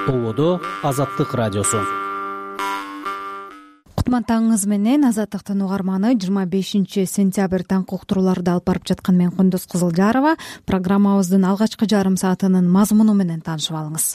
Ободо Азаттык радиосу. Кутман таңыңыз менен. Азаттыктын угарманы 25 сентябрь таңкы уктурууларды алып барып жаткан мен Кундуз Кызылжарова. Программабыздын алгачкы жарым саатынын мазмуну менен таанышып алыңыз.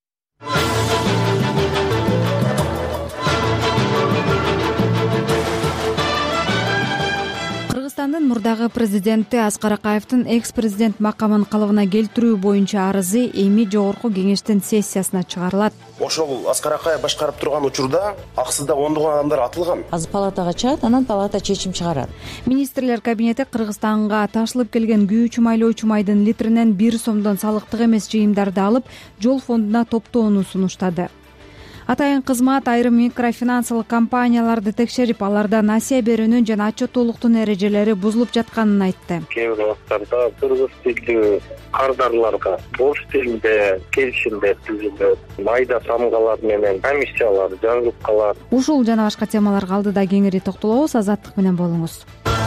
Кыргызстандын мурдагы президенти Аскар Акаевдин экс-президент макамын калыбына келтирүү боюнча арызы эми жогорку кеңештин сессиясына чыгарылат. Ошол Аскар Акаев башкарып турган учурда аксызда ондогон адамдар атылган. Азыр палатага чыгат, анан палата чечим чыгарат. Министрлер кабинети Кыргызстанга ташылып келген күйүүчү майлоочу майдын литринен 1 сомдон салыктык эмес жыйымдарды алып, жол фондуна топтоону сунуштады. Атайын кызмат айрым микрофинансылык компанияларды текшерип, аларда насыя берүүнүн жана отчеттуулуктун эрежелери бузулуп жатканын айтты. Кээ бир убакыттарда кыргыз тилдүү кардарларга орус тилинде келишимдер түзүлөт, майда самгалар менен комиссиялар жазылып калат. Ушул жана башка темаларга алдыда кеңири токтолобуз. Азаттык менен болуңуз.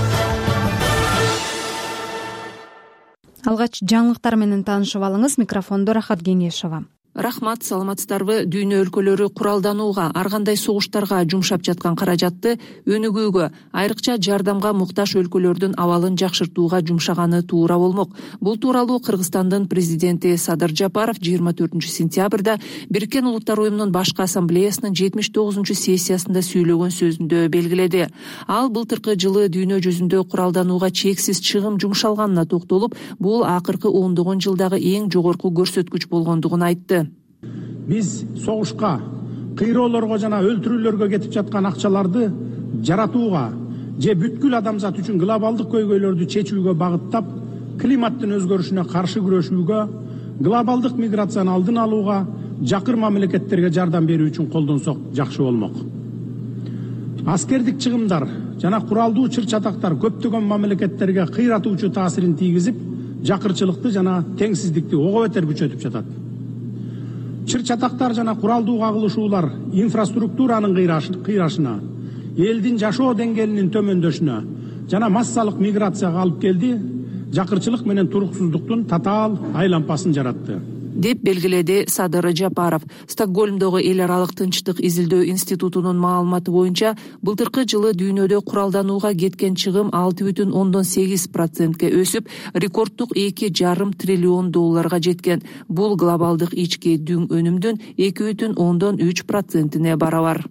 Алгач жаңылыктар менен таанышып алыңыз. Микрофондо Рахат Кеңешова. Рахмат, саламатсыздарбы? Дүйнө өлкөлөрү куралданууга, ар кандай согуштарга жумшап жаткан каражатты өнүгүүгө, айрыкча жардамга муктаж өлкөлөрдүн абалын жакшыртууга жумшаганы туура болмок. Бул тууралуу Кыргызстандын президенти Садыр Жапаров 24 сентябрда Бириккен Улуттар уюмунун башкы ассамблеясынын 79 сессиясында сүйлөгөн сөзүндө белгиледи. Ал былтыркы жылы дүйнө жүзүндө куралданууга чексиз чыгым жумшалганына токтолуп, бул акыркы 10 жылдагы эң жогорку көрсөткүч болгондугун айтты. Биз согушка, кыйроолорго жана өлтүрүүлөргө кетип жаткан акчаларды жаратууга же бүткүл адамзат үчүн глобалдык көйгөйлөрдү чечүүгө багыттап, климаттын өзгөрүшүнө каршы күрөшүүгө, глобалдык миграцияны алдын алууга, жакыр мамлекеттерге жардам берүү үчүн колдонсок жакшы болмок. Аскердик чыгымдар жана куралдуу чыр-чатактар көптөгөн мамлекеттерге кыйратуучу таасирин тийгизип, жакырчылыкты жана теңсиздикти ого бетер күчөтүп жатат. Чыр-чатактар жана куралдуу кагылышуулар инфраструктуранын кыйрашына, элдин жашоо деңгээлинин төмөндөшүнө жана массалык миграцияга алып келди, жакырчылык менен туруксуздуктун татаал айлампасын жаратты, деп белгиледи Садыр Жапаров. Стокгольмдогу эл аралык тынчтык изилдөө институтунун маалыматы боюнча, былтыркы жылы дүйнөдө куралданууга кеткен чыгым 6,8%ге өсүп, рекорддук $2,5 триллион жеткен. Бул глобалдык ички дүң өнүмдүн 2,3%-не барабар.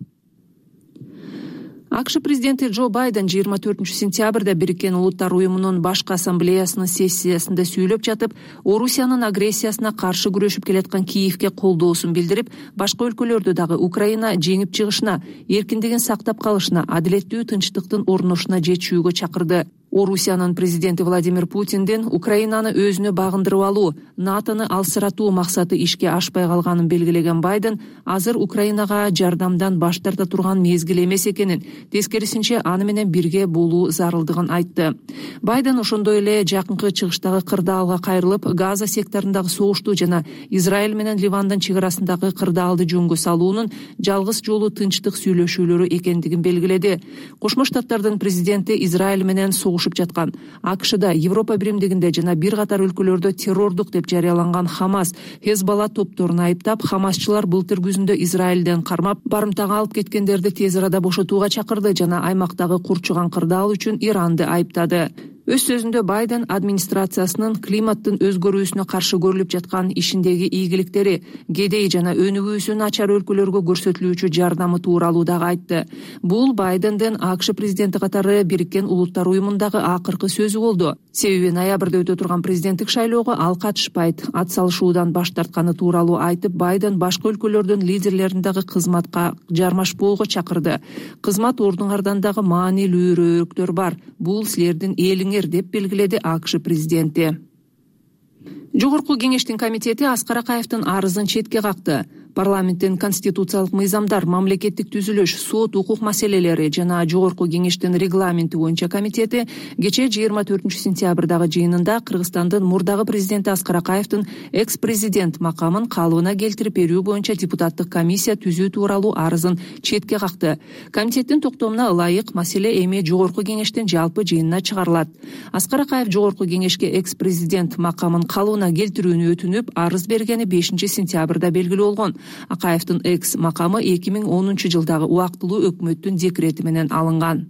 АКШ президенти Джо Байден 24 сентябрда Бириккен Улуттар уюмунун башкы ассамблеясынын сессиясында сүйлөп жатып, Орусиянын агрессиясына каршы күрөшүп келаткан Киевке колдоосун билдирип, башка өлкөлөрдү дагы Украина жеңип чыгышына, эркиндигин сактап калышына, адилеттүү тынчтыктын орношуна жетүүгө чакырды. Орусиянын президенти Владимир Путиндин Украинаны өзүнө багындырып алуу, НАТОну алсыратуу максаты ишке ашпай калганын белгилеген Байден, азыр Украинага жардамдан баш тарта турган мезгил эмес экенин, тескерисинче аны менен бирге болуу зарылдыгын айтты. Байден ошондой эле жакынкы чыгыштагы кырдаалга кайрылып, Газа секторундагы согушту жана Израиль менен Ливандын чек арасындагы кырдаалды жөнгө салуунун жалгыз жолу тынчтык сүйлөшүүлөрү экендигин белгиледи. Кошмо Штаттардын президенти Израиль менен согушуп жаткан АКШда, Европа биримдигинде жана бир катар өлкөлөрдө террордук деп жарыяланган Хамас, Хезбалла топторун айыптап, хамасчылар былтыр күзүндө Израилден кармап, барымтага алып кеткендерди тез арада бошотууга чакырды жана аймактагы курчуган кырдаал үчүн Иранды айыптады. Өз сөзүндө Байден администрациясынын климаттын өзгөрүүсүнө каршы көрүлүп жаткан ишиндеги ийгиликтери, кедей жана өнүгүүсү начар өлкөлөргө көрсөтүлүүчү жардамы тууралуу дагы айтты. Бул Байдендин АКШ президенти катары Бириккен Улуттар уюмундагы акыркы сөзү болду. Себеби ноябрда өтө турган президенттик шайлоого ал катышпайт, ат салышуудан баш тартканы тууралуу айтып, Байден башка өлкөлөрдүн лидерлерин дагы кызматка жармашпоого чакырды. Кызмат ордуңардан дагы маанилүүрөөктөр бар. Бул силердин элиңер, деп белгиледи АКШ президенти. Жогорку кеңештин комитети Аскар Акаевдин арызын четке какты. Парламенттин конституциялык мыйзамдар, мамлекеттик түзүлүш, сот, укук маселелери жана жогорку кеңештин регламенти боюнча комитети кече 24 сентябрдагы жыйынында Кыргызстандын мурдагы президенти Аскар Акаевдин экс-президент макамын калыбына келтирип берүү боюнча депутаттык комиссия түзүү тууралуу арызын четке какты. Комитеттин токтомуна ылайык маселе эми жогорку кеңештин жалпы жыйынына чыгарылат. Аскар Акаев жогорку кеңешке экс-президент макамын калыбына келтирүүнү өтүнүп, арыз бергени 5 сентябрда белгилүү болгон. Акаевдин экс макамы 2010 жылдагы убактылуу өкмөттүн декрети менен алынган.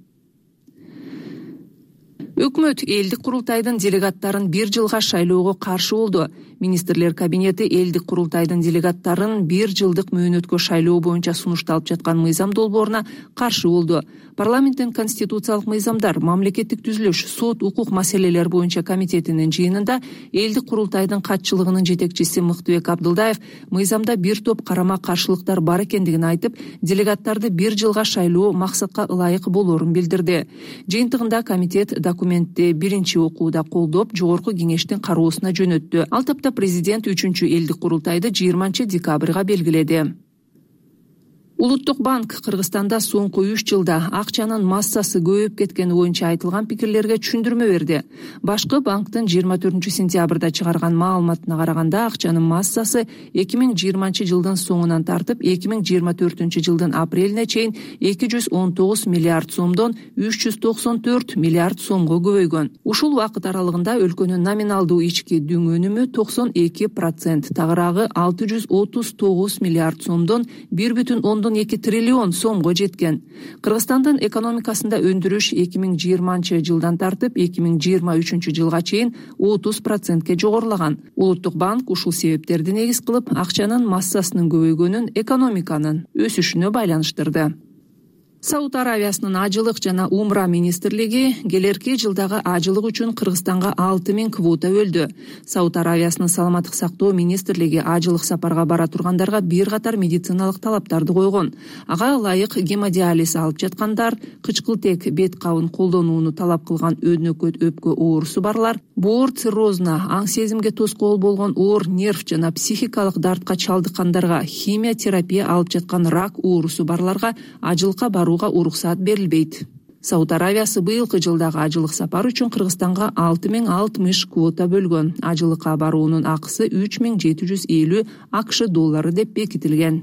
Өкмөт элдик курултайдын делегаттарын 1 жылга шайлоого каршы болду. Министрлер кабинети элдик курултайдын делегаттарын 1 жылдык мөөнөткө шайлоо боюнча сунушталып жаткан мыйзам долбооруна каршы болду. Парламенттин конституциялык мыйзамдар, мамлекеттик түзүлүш, сот, укук маселелер боюнча комитетинин жыйынында элдик курултайдын катчылыгынын жетекчиси Мыктыбек Абдылдаев мыйзамда бир топ карама каршылыктар бар экендигин айтып, делегаттарды 1 жылга шайлоо максатка ылайык болорун билдирди. Жыйынтыгында комитет документти биринчи окууда колдоп, жогорку кеңештин кароосуна жөнөттү. Ал тапта президент 3-чү элдик курултайды 20 декабрга белгиледи. Улуттук банк Кыргызстанда соңку 3 жылда акчанын массасы көбөйүп кеткени боюнча айтылган пикирлерге түшүндүрмө берди. Башкы банктын 24 сентябрда чыгарган маалыматына караганда акчанын массасы 2020 жылдын соңунан тартып 2024 жылдын апрелине чейин 219 миллиард сомдон 394 миллиард сомго көбөйгөн. Ушул убакыт аралыгында өлкөнүн номиналдуу ички дүң өнүмү 92%, тагыраагы 639 миллиард сомдон 1,2 триллион сомго жеткен. Кыргызстандын экономикасында өндүрүш 2020 жылдан тартып 2023 жылга чейин 30%ке жогорулаган. Улуттук банк ушул себептерди негиз кылып, акчанын массасынын көбөйгөнүн экономиканын өсүшүнө байланыштырды. Сауд Аравиясынын ажылык жана умра министрлиги келерки жылдагы ажылык үчүн Кыргызстанга 6000 квота бөлдү. Сауд Аравиясынын саламаттык сактоо министрлиги ажылык сапарга бара тургандарга бир катар медициналык талаптарды койгон. Ага ылайык гемодиализ алып жаткандар, кычкылтек бет кабын колдонууну талап кылган өнөкөт өпкө оорусу барлар, боор циррозуна, аң сезимге тоскоол болгон оор нерв жана психикалык дартка чалдыккандарга, химиотерапия алып жаткан рак оорусу барларга ажылыкка барууга уруксат берилбейт. Сауд Аравиясы быйылкы жылдагы ажылык сапар үчүн Кыргызстанга 6060 квота бөлгөн. Ажылыкка баруунун акысы 3750 АКШ доллары деп бекитилген.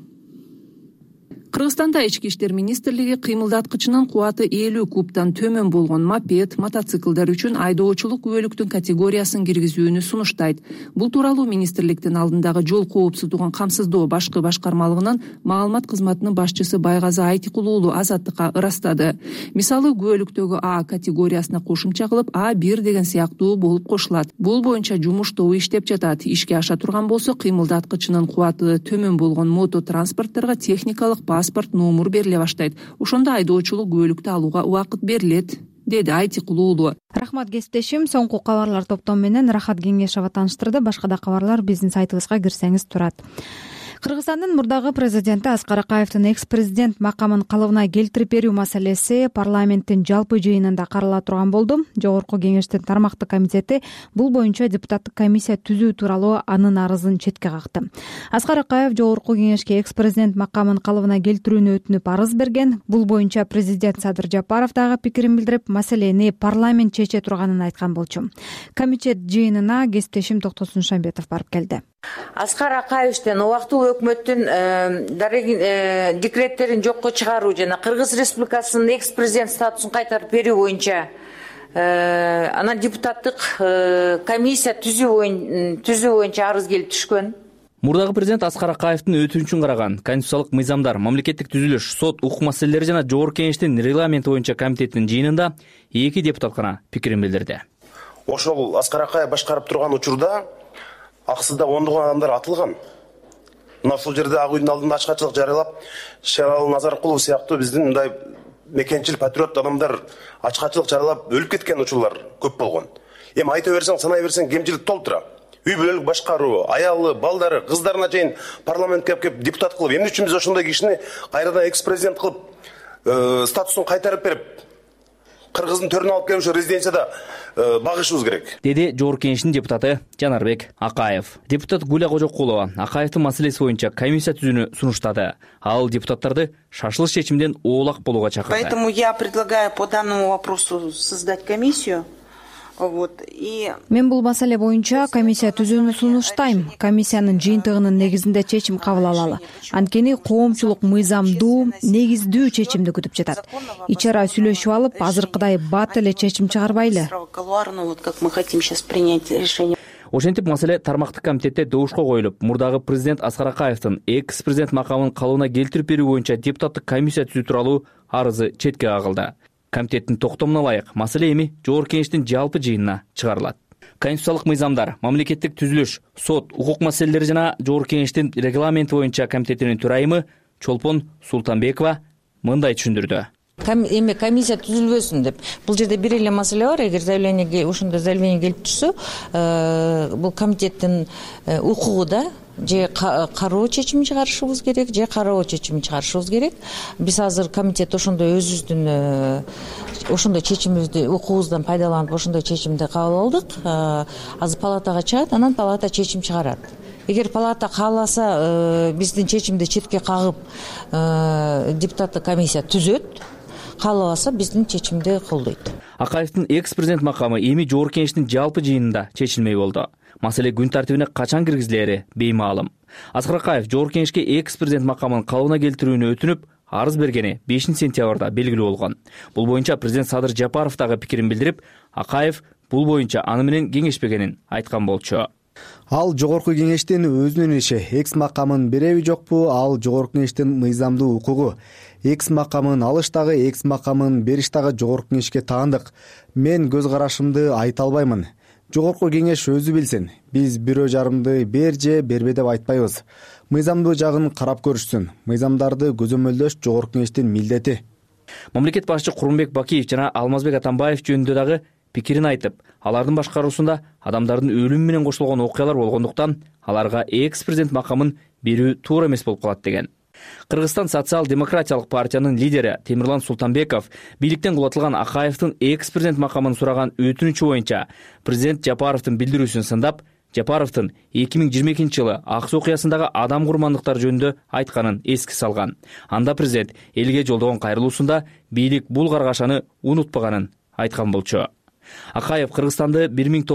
Кыргызстанда ички иштер министрлиги кыймылдаткычынын кубаты 50 кубтан төмөн болгон мопед, мотоциклдар үчүн айдоочулук күбөлүктүн категориясын киргизүүнү сунуштайт. Бул тууралуу министрликтин алдындагы жол коопсуздугун камсыздоо башкы башкармалыгынын маалымат кызматынын башчысы Байгазы Айтикул уулу Азаттыкка ырастады. Мисалы, күбөлүктөгү А категориясына кошумча кылып А1 деген сыяктуу болуп кошулат. Бул боюнча жумуш тобу иштеп жатат. Ишке аша турган болсо, кыймылдаткычынын кубаты төмөн болгон мототранспортторго техникалык паспорт номер бериле баштайт. Ошондо айдоочулук күбөлүктү алууга убакыт берилет, деди Айтикул уулу. Рахмат кесиптешим. Соңку кабарлар топтому менен Рахат Кеңешова тааныштырды. Башка да кабарлар биздин сайтыбызга кирсеңиз турат. Кыргызстандын мурдагы президенти Аскар Акаевдин экс-президент макамын калыбына келтирип берүү маселеси парламенттин жалпы жыйынында карала турган болду. Жогорку кеңештин тармактык комитети бул боюнча депутаттык комиссия түзүү тууралуу анын арызын четке какты. Аскар Акаев жогорку кеңешке экс-президент макамын калыбына келтирүүнү өтүнүп арыз берген. Бул боюнча президент Садыр Жапаров дагы пикирин билдирип, маселени парламент чече турганын айткан болчу. Комитет жыйынына кесиптешим Токтосун Шамбетов барып келди. Аскар Акаевдин убактылуу өкмөттүн декреттерин жокко чыгаруу жана Кыргыз Республикасынын экс-президент статусун кайтарып берүү боюнча анан депутаттык комиссия түзүү боюнча арыз келип түшкөн. Мурдагы президент Аскар Акаевдин өтүнүчүн караган конституциялык мыйзамдар, мамлекеттик түзүлүш, сот, укук маселелери жана жогорку кеңештин регламенти боюнча комитетинин жыйынында 2 депутат гана пикирин билдирди. Ошол Аскар Акаев башкарып турган учурда аксыда ондогон адамдар атылган. Мына ушул жерде Ак үйдүн алдында ачкачылык жарыялап, Шералы Назаркулов сыяктуу биздин мындай мекенчил патриот адамдар ачкачылык жарыялап өлүп кеткен учурлар көп болгон. Эми айта берсең, санай берсең кемчилик толтура. Үй бүлөлүк башкаруу, аялы, балдары, кыздарына чейин парламентке кеп депутат кылып, эмне үчүн биз ошондой кишини кайрадан экс-президент кылып, статусун кайтарып берип, Кыргыздын төрүнө алып келип, ошо резиденцияда багышыбыз керек, деди жогорку кеңештин депутаты Жанарбек Акаев. Депутат Гуля Кожокулова Акаевдин маселеси боюнча комиссия түзүүнү сунуштады. Ал депутаттарды шашылыш чечимден оолак болууга чакырды. Поэтому я предлагаю по данному вопросу создать комиссию. Мен бул маселе боюнча комиссия түзүүнү сунуштайм. Комиссиянын жыйынтыгынын негизинде чечим кабыл алалы. Анткени коомчулук мыйзамдуу, негиздүү чечимди күтүп жатат. Ичара сүйлөшүп алып, азыркыдай бат эле чечим чыгарбайлы. Ошентип маселе тармактык комитетте добушка коюлуп, мурдагы президент Аскар Акаевдин экс президент макамын калыбына келтирип берүү боюнча депутаттык комиссия түзүү тууралуу арызы четке кагылды. Комитеттин токтомуна ылайык маселе эми Жогорку Кеңештин жалпы жыйынына чыгарылат. Конституциялык мыйзамдар, мамлекеттик түзүлүш, сот, укук маселелери жана Жогорку Кеңештин регламенти боюнча комитетинин төрайымы Чолпон Султанбекова мындай түшүндүрдү. Эми комиссия түзүлбөсүн деп. Бул жерде бир эле маселе бар. Эгер ошондой заявление келип турса, бул комитеттин укугу да же кароо чечими чыгарышыбыз керек, же кароо чечими чыгарышыбыз керек. Биз азыр комитет ошондой өзүбүздүн ошондой чечимибизди укугубуздан пайдаланып ошондой чечимди кабыл алдык. Азыр палатага чыгат, анан палата чечим чыгарат. Эгер палата кааласа, биздин чечимди четке кагып, депутаттык комиссия түзөт. Каалабаса биздин чечимди колдойт. Акаевдин экс президент макамы эми Жогорку Кеңештин жалпы жыйынында чечилмей болду. Маселе күн тартибине качан киргизилери беймаалым. Аскар Акаев Жогорку Кеңешке экс президент макамын калыбына келтирүүнү өтүнүп, арыз бергени 5 сентябрда белгилүү болгон. Бул боюнча президент Садыр Жапаров дагы пикирин билдирип, Акаев бул боюнча аны менен кеңешпегенин айткан болчу. Ал Жогорку Кеңештин өзүнүн иши, экс макамын береби жокпу, ал Жогорку Кеңештин мыйзамдуу укугу. Экс макамын алыш дагы, экс макамын бериш дагы Жогорку Кеңешке таандык. Мен көз карашымды айта албаймын. Жогорку Кеңеш өзү билсин. Биз бирөө жарымды бер же бербе деп айтпайбыз. Мыйзамдуу жагын карап көрүшсүн. Мыйзамдарды көзөмөлдөш Жогорку Кеңештин милдети. Мамлекет башчы Курманбек Бакиев жана Алмазбек Атамбаев жөнүндө дагы пикирин айтып, алардын башкаруусунда адамдардын өлүмү менен кошулгон окуялар болгондуктан аларга экс президент макамын берүү туура эмес болуп калат деген. Кыргызстан социал-демократиялык партиянын лидери Темирлан Султанбеков бийликтен кулатылган Акаевдин экс президент макамын сураган өтүнүчү боюнча президент Жапаровдун билдирүүсүн сындап, Жапаровдун 2022 жылы ак суу окуясындагы адам курмандыктары жөнүндө айтканын эске салган. Анда президент элге жолдогон кайрылуусунда бийлик бул каргашаны унутпаганын айткан болчу. Акаев Кыргызстанды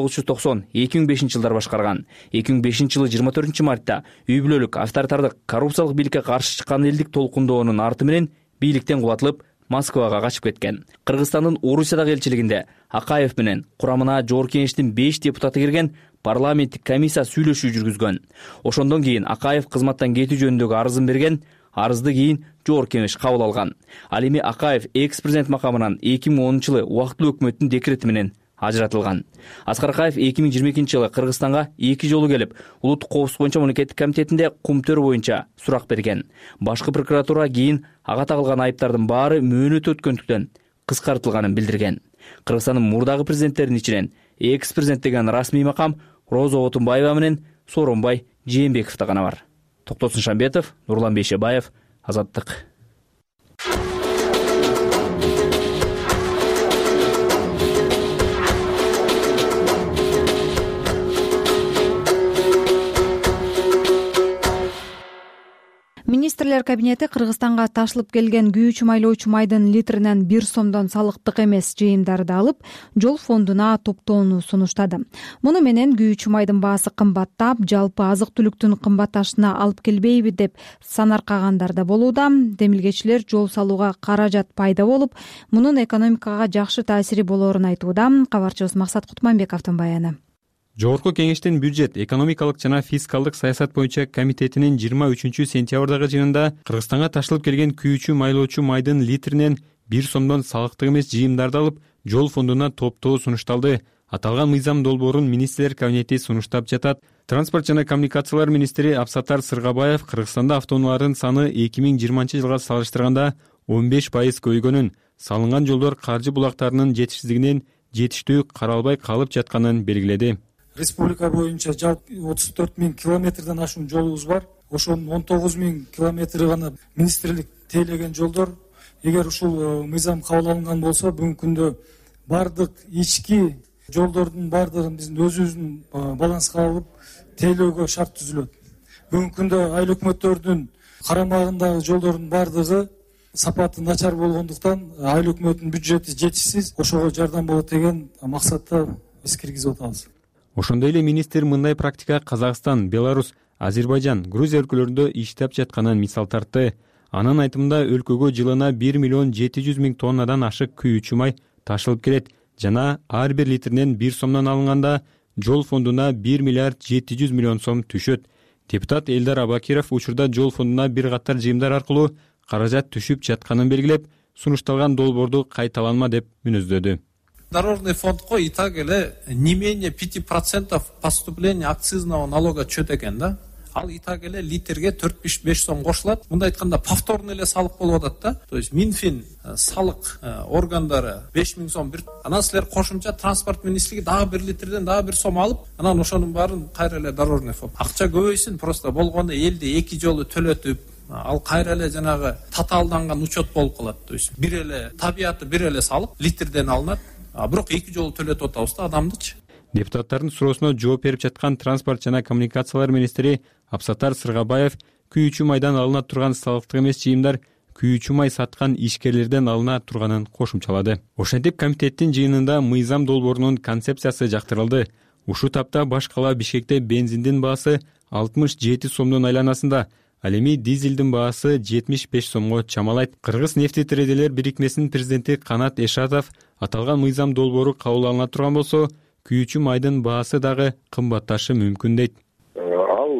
1990-2005 жылдар башкарган. 2005 жылы 24 мартта үй бүлөлүк авторитардык коррупциялык бийликке каршы чыккан элдик толкундоонун арты менен бийликтен кулатылып, Москвага качып кеткен. Кыргызстандын Орусиядагы элчилигинде Акаев менен курамына Жогорку Кеңештин 5 депутаты кирген парламенттик комиссия сүйлөшүү жүргүзгөн. Ошондон кийин Акаев кызматтан кетүү жөнүндөгү арызын берген. Арызды кийин Жогорку Кеңеш кабыл алган. Ал эми Акаев экс президент макамынан 2010 жылы убактылуу өкмөттүн декрети менен ажыратылган. Аскар Акаев 2022 жылы Кыргызстанга 2 жолу келип, улуттук коопсуздук боюнча мамлекеттик комитетинде кумтөр боюнча сурак берген. Башкы прокуратура кийин ага тагылган айыптардын баары мөөнөт өткөндүктөн кыскартылганын билдирген. Кыргызстандын мурдагы президенттеринин ичинен экс президент деген расмий макам Роза Отунбаева менен Сооронбай Жээнбековдо гана бар. Токтосун Шамбетов, Нурлан Бейшебаев, Азаттык. Министрлер кабинети Кыргызстанга ташылып келген күйүүчү майлоочу майдын литринен 1 сомдон салыктык эмес жыйымдарды алып, жол фондуна топтоону сунуштады. Муну менен күйүүчү майдын баасы кымбаттап, жалпы азык-түлүктүн кымбатташына алып келбейби деп санаркагандар да болууда. Демилгечилер жол салууга каражат пайда болуп, мунун экономикага жакшы таасири болоорун айтууда. Кабарчыбыз Максат Кутманбековдун баяны. Жогорку Кеңештин бюджет, экономикалык жана фискалдык саясат боюнча комитетинин 23 сентябрдагы жыйынында Кыргызстанга ташылып келген күйүүчү майлоочу майдын литринен 1 сомдон салыктык эмес жыйымдарды алып, жол фондуна топтоо сунушталды. Аталган мыйзам долбоорун министрлер кабинети сунуштап жатат. Транспорт жана коммуникациялар министри Абсаттар Сыргабаев Кыргызстанда автоунаалардын саны 2020 жылга салыштырганда 15% көйгөнүн, салынган жолдор каржы булактарынын жетишсиздигинен жетиштүү каралбай калып жатканын белгиледи. Республика боюнча жалпы 34 000 километрден ашуун жолубуз бар. Ошонун 19 000 километри гана министрлик тейлеген жолдор. Эгер ушул мыйзам кабыл алынган болсо, бүгүнкү күндө бардык ички жолдордун бардыгын биздин өзүбүздүн баланска алып тейлөөгө шарт түзүлөт. Бүгүнкү күндө айыл өкмөттөрдүн карамагындагы жолдордун бардыгы сапаты начар болгондуктан айыл өкмөтүнүн бюджети жетишсиз, ошого жардам болот деген максатта биз киргизип атабыз. Ошондой эле министр мындай практика Казакстан, Беларусь, Азербайжан, Грузия өлкөлөрүндө иштеп жатканын мисал тартты. Анын айтымында өлкөгө жылына 1 миллион 700 000 тоннадан ашык күйүүчү май ташылып келет жана ар бир литринен 1 сомдон алынганда жол фондуна 1 миллиард 700 миллион сом түшөт. Депутат Элдар Абакиров учурда жол фондуна бир катар жыйымдар аркылуу каражат түшүп жатканын белгилеп, сунушталган долбоорду кайталанма деп мүнөздөдү. Дорожный фондко и так эле не менее 5% поступления акцизного налога чөт экен да. Ал и так эле литрге 4-5 сом кошулат. Мындай айтканда повторный эле салык болуп атат да. То есть Минфин салык органдары 5000 сом бир. Анан силер кошумча транспорт министрлиги дагы 1 литрден дагы 1 сом алып, анан ошонун баарын кайра эле дорожный фонд. Акча көбөйсүн, просто болгону элди 2 жолу төлөтүп, ал кайра эле жанагы татаалданган учет болуп калат. То есть бир эле табияты бир эле салык литрден алынат. Бирок 2 жолу төлөтүп атабыз да адамдычы. Депутаттардын суроосуна жооп берип жаткан транспорт жана коммуникациялар министри Абсатар Сыргабаев күйүүчү майдан алына турган салыктык эмес жыйымдар күйүүчү май саткан ишкерлерден алына турганын кошумчалады. Ошентип комитеттин жыйынында мыйзам долбоорунун концепциясы жактырылды. Ушул тапта баш кала Бишкекте бензиндин баасы 67 сомдун айланасында, ал эми дизелдин баасы 75 сомго чамалайт. Кыргыз нефти тредилер бирикмесинин президенти Канат Эшатов аталган мыйзам долбоору кабыл алына турган болсо, күйүүчү майдын баасы дагы кымбатташы мүмкүн дейт. Ал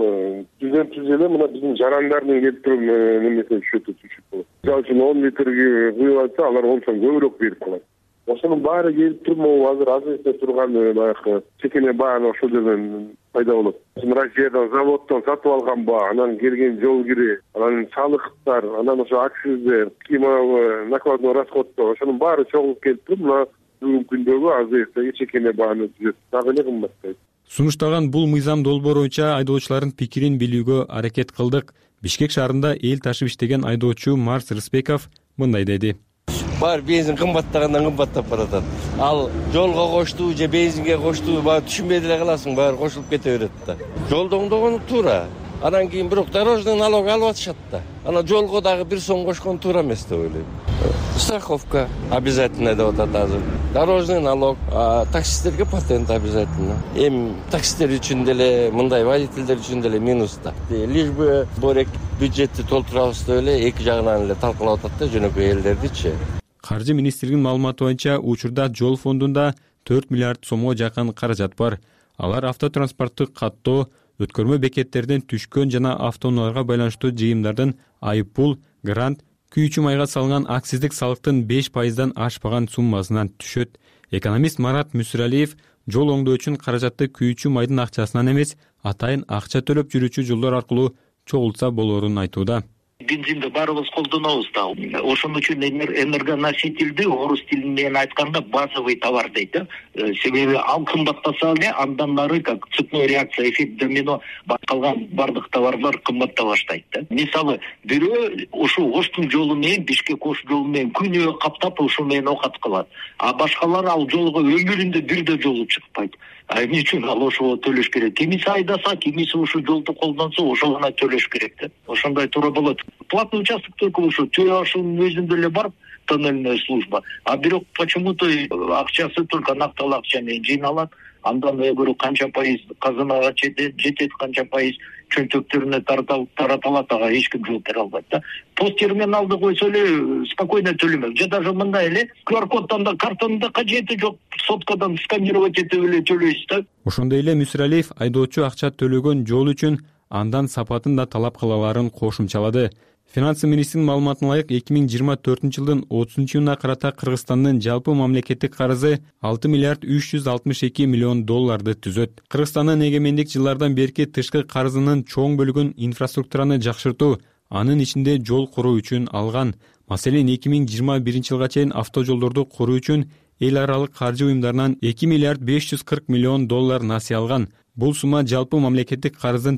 түзөн эле мына биздин жарандардын келтирим немесин счету түшүп калат. Мисалы үчүн 10 литрге куюп атса, алар 10 сом көбүрөөк берип калат. Ошонун баары келип туруп, могу азыр турган баягы чекене бааны ошол жерден пайда болот. Россиядан заводдон сатып алган баа, анан келген жол кири, анан салыктар, анан ошо акциздер, кийинки накладной расходдор, ошонун баары чогулуп келип туруп, мына бүгүнкү күндөгү азыр чекене бааны түзөт. Дагы эле кымбаттайт. Сунушталган бул мыйзам долбоору боюнча айдоочулардын пикирин билүүгө аракет кылдык. Бишкек шаарында эл ташып иштеген айдоочу Марс Рыспеков мындай деди. Бар бензин кымбаттагандан кымбаттап баратат. Ал жолго кошту же бензинге кошту, баары түшүнбөй деле каласың, баары кошулуп кете берет да. Жолду оңдогону туура. Анан кийин бирок дорожный налог алып атышат да. Ана жолго дагы 1 сом кошкон туура эмес деп ойлойм. Страховка обязательно деп атат азыр. Дорожный налог, таксисттерге патент обязательно. Эми таксисттер үчүн деле, мындай водительдер үчүн деле минус да. Лишь бы борек бюджетти толтурабыз деп эле эки жагынан эле талкалап атат да жөнөкөй элдердичи. Каржы министрлигинин маалыматы боюнча учурда жол фондунда 4 миллиард сомго жакын каражат бар. Алар автотранспортту каттоо, өткөрмө бекеттерден түшкөн жана автоунааларга байланыштуу жыйымдардын айыппул, грант, күйүүчү майга салынган акциздик салыктын 5%дан ашпаган суммасынан түшөт. Экономист Марат Мүсүралиев жол оңдоо үчүн каражатты күйүүчү майдын акчасынан эмес, атайын акча төлөп жүрүүчү жолдор аркылуу чогултса болоорун айтууда. Бензинди баарыбыз колдонобуз да. Ошон үчүн энергоносительди орус тилин менен айтканда базовый товар дейт да. Себеби ал кымбаттаса эле андан ары как цепной реакция, эффект домино калган бардык товарлар кымбатта баштайт да. Мисалы, бирөө ушул Оштун жолу менен Бишкек Ош жолу менен күнөө каптап ушул менен окат кылат. А башкалар ал жолго өмүрүндө бирде жолу чыкпайт. Эмне үчүн ал ошого төлөш керек? Кимиси айдаса, кимиси ушул жолду колдонсо, ошого гана төлөш керек да. Ошондой туура болот. Платный участок только ушу Түйө ашуунун өзүндө эле бар тоннельная служба. А бирок почему-то акчасы только накталуу акча менен жыйналат. Андан эгер канча пайыз казынага жетет, канча пайыз чөнтөктөрүнө таратылат, ага эч ким жооп бере албайт да. Пост терминалды койсо эле спокойно төлөмөк. Же даже мындай эле QR-коддон да картонда кажети жок, соткадан сканировать этип эле төлөйсүз да. Ошондой эле Мүсүралиев айдоочу акча төлөгөн жол үчүн андан сапатын да талап кылаларын кошумчалады. Финансы министринин маалыматына ылайык 2024 жылдын 30-июнуна карата Кыргызстандын жалпы мамлекеттик карызы 6 миллиард 362 миллион долларды түзөт. Кыргызстандын эгемендик жылдардан берки тышкы карызынын чоң бөлүгүн инфраструктураны жакшыртуу, анын ичинде жол куруу үчүн алган. Маселен, 2021 жылга чейин автожолдорду куруу үчүн эл аралык каржы уюмдарынан 2 миллиард 540 миллион доллар насыя алган. Бул сумма жалпы мамлекеттик карыздын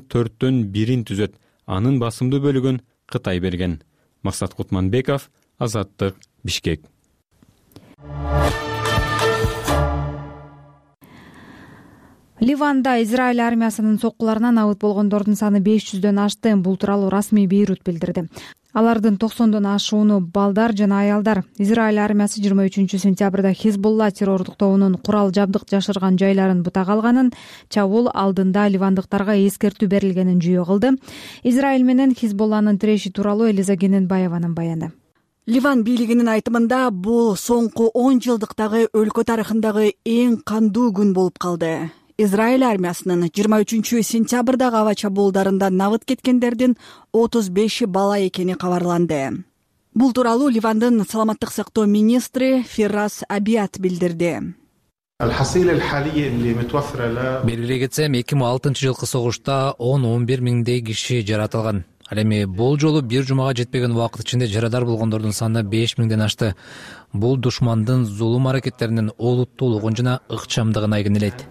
4/1 түзөт. Анын басымдуу бөлүгүн Кытай берген. Максат Кутманбеков, Азаттык, Бишкек. Ливанда Израиль армиясынын соккуларынан абыт болгондордун саны 500дөн ашты. Бул тууралуу расмий Бейрут билдирди. Алардын 90дон ашууну балдар жана аялдар. Израиль армиясы 23 сентябрда Хизбулла террордук тобунун курал жабдык жашырган жайларын бутага алганын, чабуул алдында ливандыктарга эскертүү берилгенин жүйө кылды. Израиль менен Хизбулланын тиреши тууралуу Элиза Кененбаеванын баяны. Ливан бийлигинин айтымында бул соңку 10 жылдыктагы өлкө тарыхындагы эң кандуу күн болуп калды. Израиль армиясынын 23-сентябрдагы аба чабуулдарында набыт кеткендердин 35 бала экени кабарланды. Бул тууралуу Ливандын саламаттык сактоо министри Фиррас Абиат билдирди. Белгилей кетсем, 2006-жылкы согушта 10-11 миңдей киши жаратылган. Ал эми бул жолу бир жумага жетпеген убакыт ичинде жарадар болгондордун саны 5 миңден ашты. Бул душмандын зулум аракеттеринин олуттуулугун жана ыкчамдыгын айгинелейт.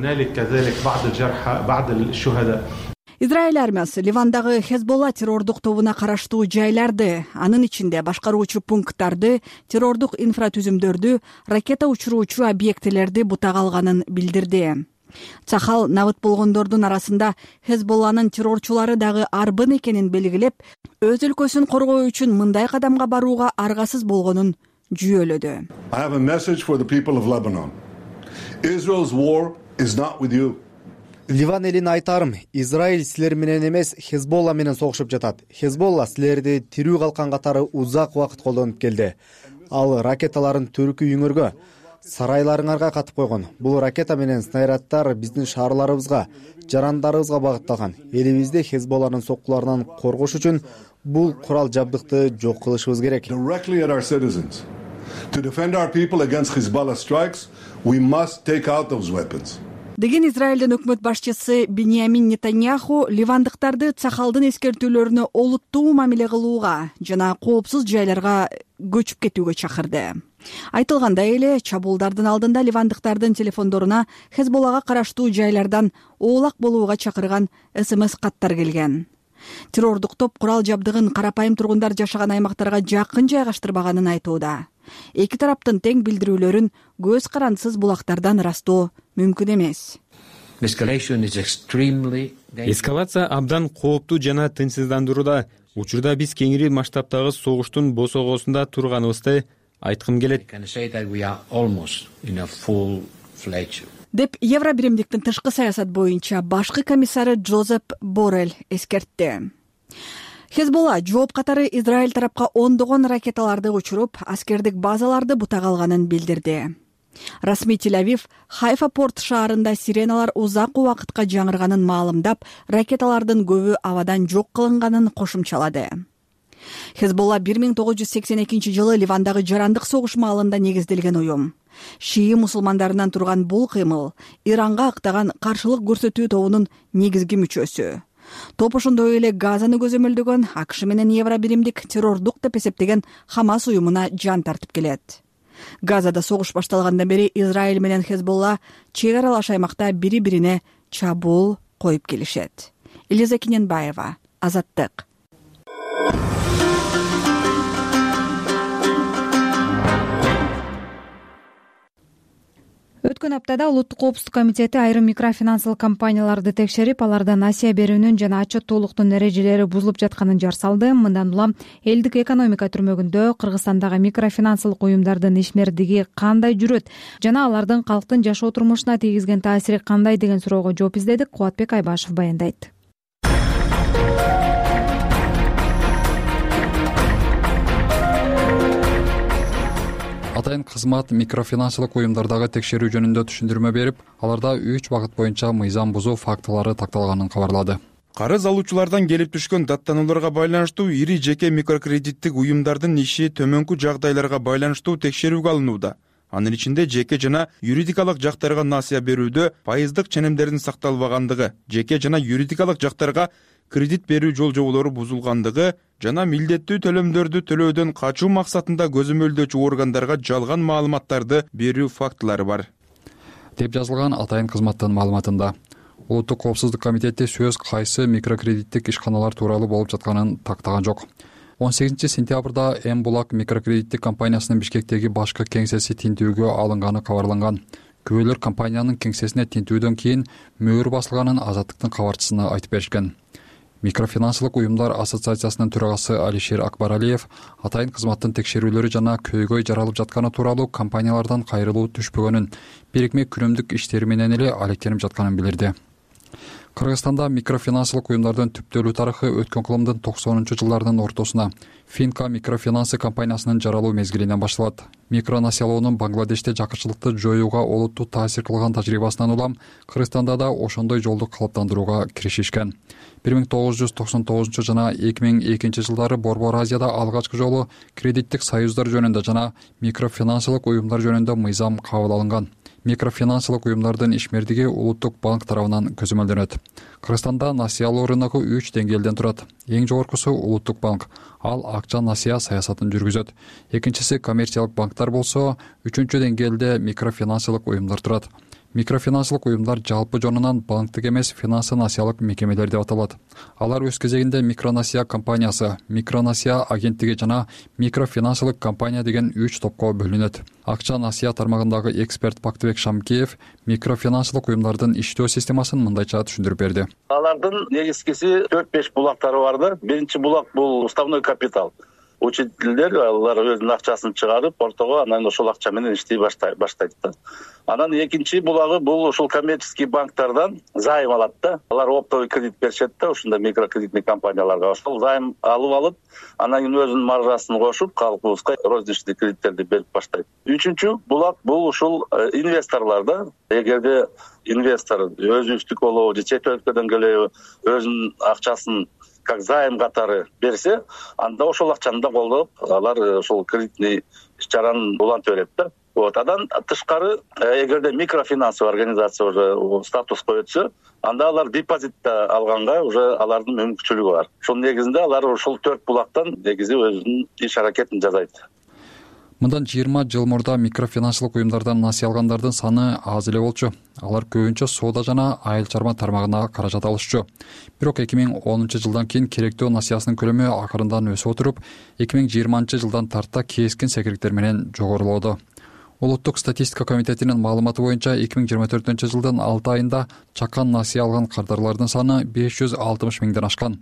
Израиль армиясы Ливандагы Хезболла террордук тобуна караштуу жайларды, анын ичинде башкаруучу пункттарды, террордук инфратүзүмдөрдү, ракета учуруучу объектилерди бутага алганын билдирди. Цахал набыт болгондордун арасында Хезболланын террорчулары дагы арбын экенин белгилеп, өз өлкөсүн коргоо үчүн мындай кадамга барууга аргасыз болгонун жүйөлөдү. I have a message for the people of Lebanon. Israel's war is not with you. Ливан элине айтарым, Израиль силер менен эмес, Хезболла менен согушуп жатат. Хезболла силерди тирүү калкан катары узак убакыт колдонуп келди. Ал ракеталарын төркү үйүңөргө, сарайларыңарга катып койгон. Бул ракета менен снаряддар биздин шаарларыбызга, жарандарыбызга багытталган. Элибизди Хезболланын соккуларынан коргош үчүн бул курал жабдыкты жок кылышыбыз керек. Directly at our citizens. To defend our people against Hezbollah strikes, we must take out those weapons. Деген Израилдин өкмөт башчысы Биньямин Нетаньяху ливандыктарды Цахалдын эскертүүлөрүнө олуттуу мамиле кылууга жана коопсуз жайларга көчүп кетүүгө чакырды. Айтылгандай эле, чабуулдардын алдында ливандыктардын телефондоруна Хезболлага караштуу жайлардан оолак болууга чакырган СМС каттар келген. Террордук топ курал жабдыгын карапайым тургундар жашаган аймактарга жакын жайгаштырбаганын айтууда. Эки тараптын тең билдирүүлөрүн көз карандысыз булактардан ырастоо мүмкүн эмес. Эскалация абдан кооптуу жана тынчсыздандырууда. Учурда биз кеңири масштабтагы согуштун босогосунда турганыбызды айткым келет. Деп Евробиримдиктин тышкы саясат боюнча башкы комиссары Джозеп Боррелл эскертти. Хезболла жооп катары Израиль тарапка ондогон ракеталарды учуруп, аскердик базаларды бутага алганын билдирди. Расмий Тель-Авив Хайфа порт шаарында сиреналар узак убакытка жаңырганын маалымдап, ракеталардын көбү абадан жок кылынганын кошумчалады. Хезболла 1982-жылы Ливандагы жарандык согуш маалында негизделген уюм. Шии мусулмандарынан турган бул кыймыл Иранга актаган каршылык көрсөтүү тобунун негизги мүчөсү. Топ ошондой эле Газаны көзөмөлдөгөн, АКШ менен Евробиримдик террордук деп эсептеген Хамас уюмуна жан тартып келет. Газада согуш башталгандан бери Израиль менен Хезболла чек аралаш аймакта бири-бирине чабуул коюп келишет. Элиза Киненбаева, Азаттык. Өткөн аптада Улуттук коопсуздук комитети айрым микрофинансылык компанияларды текшерип, алардан насыя берүүнүн жана отчеттуулуктун эрежелери бузулуп жатканын жар салды. Мындан улам элдик экономика түрмөгүндө Кыргызстандагы микрофинансылык уюмдардын ишмердиги кандай жүрөт жана алардын калктын жашоо турмушуна тийгизген таасири кандай деген суроого жооп издедик. Кубатбек Айбашев баяндайт. Атайын кызмат микрофинансылык уюмдардагы текшерүү жөнүндө түшүндүрмө берип, аларда 3 багыт боюнча мыйзам бузуу фактылары такталганын кабарлады. Карыз алуучулардан келип түшкөн даттанууларга байланыштуу ири жеке микрокредиттик уюмдардын иши төмөнкү жагдайларга байланыштуу текшерүүгө алынууда. Анын ичинде жеке жана юридикалык жактарга насыя берүүдө пайыздык ченемдердин сакталбагандыгы, жеке жана юридикалык жактарга кредит берүү жол-жоболору бузулгандыгы жана милдеттүү төлөмдөрдү төлөөдөн качуу максатында көзөмөлдөөчү органдарга жалган маалыматтарды берүү фактылары бар. Деп жазылган атайын кызматтын маалыматында. Улуттук коопсуздук комитети сөз кайсы микрокредиттик ишканалар тууралуу болуп жатканын тактаган жок. 18-сентябрда Эмбулак микрокредиттик компаниясынын Бишкектеги башкы кеңсеси тинтүүгө алынганы кабарланган. Күбөлөр компаниянын кеңсесине тинтүүдөн кийин мөөр басылганын Азаттыктын кабарчысына айтып беришкен. Микрофинансылык уюмдар ассоциациясынын төрагасы Алишер Акбаралиев атайын кызматтын текшерүүлөрү жана көйгөй жаралып жатканы тууралуу компаниялардан кайрылуу түшпөгөнүн, бирикме күнөмдүк иштери менен эле алектенип жатканын билдирди. Кыргызстанда микрофинансылык уюмдардын түптөлүү тарыхы өткөн кылымдын 90-жылдардын ортосуна Finca микрофинансы компаниясынын жаралуу мезгилинен башталат. Микронасиялоонун Бангладеште жакырчылыкты жоюуга олуттуу таасир кылган тажрыйбасынан улам Кыргызстанда да ошондой жолду калыптандырууга киришишкен. 1999 жана 2002 жылдары Борбор Азияда алгачкы жолу кредиттик союздар жөнүндө жана микрофинансылык уюмдар жөнүндө мыйзам кабыл алынган. Микрофинансылык уюмдардын ишмердиги Улуттук банк тарабынан көзөмөлдөнөт. Кыргызстанда насыялоо рыногу 3 деңгээлден турат. Эң жогоркусу Улуттук банк. Ал акча насыя саясатын жүргүзөт. Экинчиси коммерциялык банктар болсо, 3-чү деңгээлде микрофинансылык уюмдар турат. Микрофинансылык уюмдар жалпы жонунан банктык эмес финансы насыялык мекемелер деп аталат. Алар өз кезегинде микронасыя компаниясы, микронасыя агенттиги жана микрофинансылык компания деген 3 топко бөлүнөт. Акча насыя тармагындагы эксперт Бактыбек Шамкеев микрофинансылык уюмдардын иштөө системасын мындайча түшүндүрүп берди. Алардын негизгиси 4-5 булактары бар да. Биринчи булак бул уставной капитал. Учителдер алар өзүнүн акчасын чыгарып, ортого анан ошол акча менен иштей баштайт да. Анан экинчи булагы бул ушул коммерческий банктардан займ алат да. Алар оптовый кредит беришет да, ушундай микрокредитный компанияларга. Ошол займ алып, анан кийин өзүнүн маржасын кошуп, калкыбызга розничный кредиттерди берип баштайт. Үчүнчү булак бул ушул инвесторлор да. Эгерде инвестор өзүбүздүк болобу же чет өлкөдөн келеби өзүнүн акчасын как займ катары берсе, анда ошол акчаны да колдоп, алар ошол кредитный иш-чаранын улантып берет да. Адан тышкары, эгерде микрофинансовый организация уже статуска өтсө, анда алар депозитте алганга уже алардын мүмкүнчүлүгү бар. Ошонун негизинде алар ошол 4 булактан негизи өзүнүн иш аракетин жасайт. Мындан 20 жыл мурда микрофинансылык уюмдардан насыя алгандардын саны аз эле болчу. Алар көбүнчө соода жана айыл чарба тармагына каражат алышчу. Бирок 2010 жылдан кийин керектөө насыясынын көлөмү акырындан өсүп отуруп, 2020 жылдан тарта кескин секириктер менен жогорулоодо. Улуттук статистика комитетинин маалыматы боюнча 2024 жылдын 6 айында чакан насыя алган кардарлардын саны 560 миңден ашкан.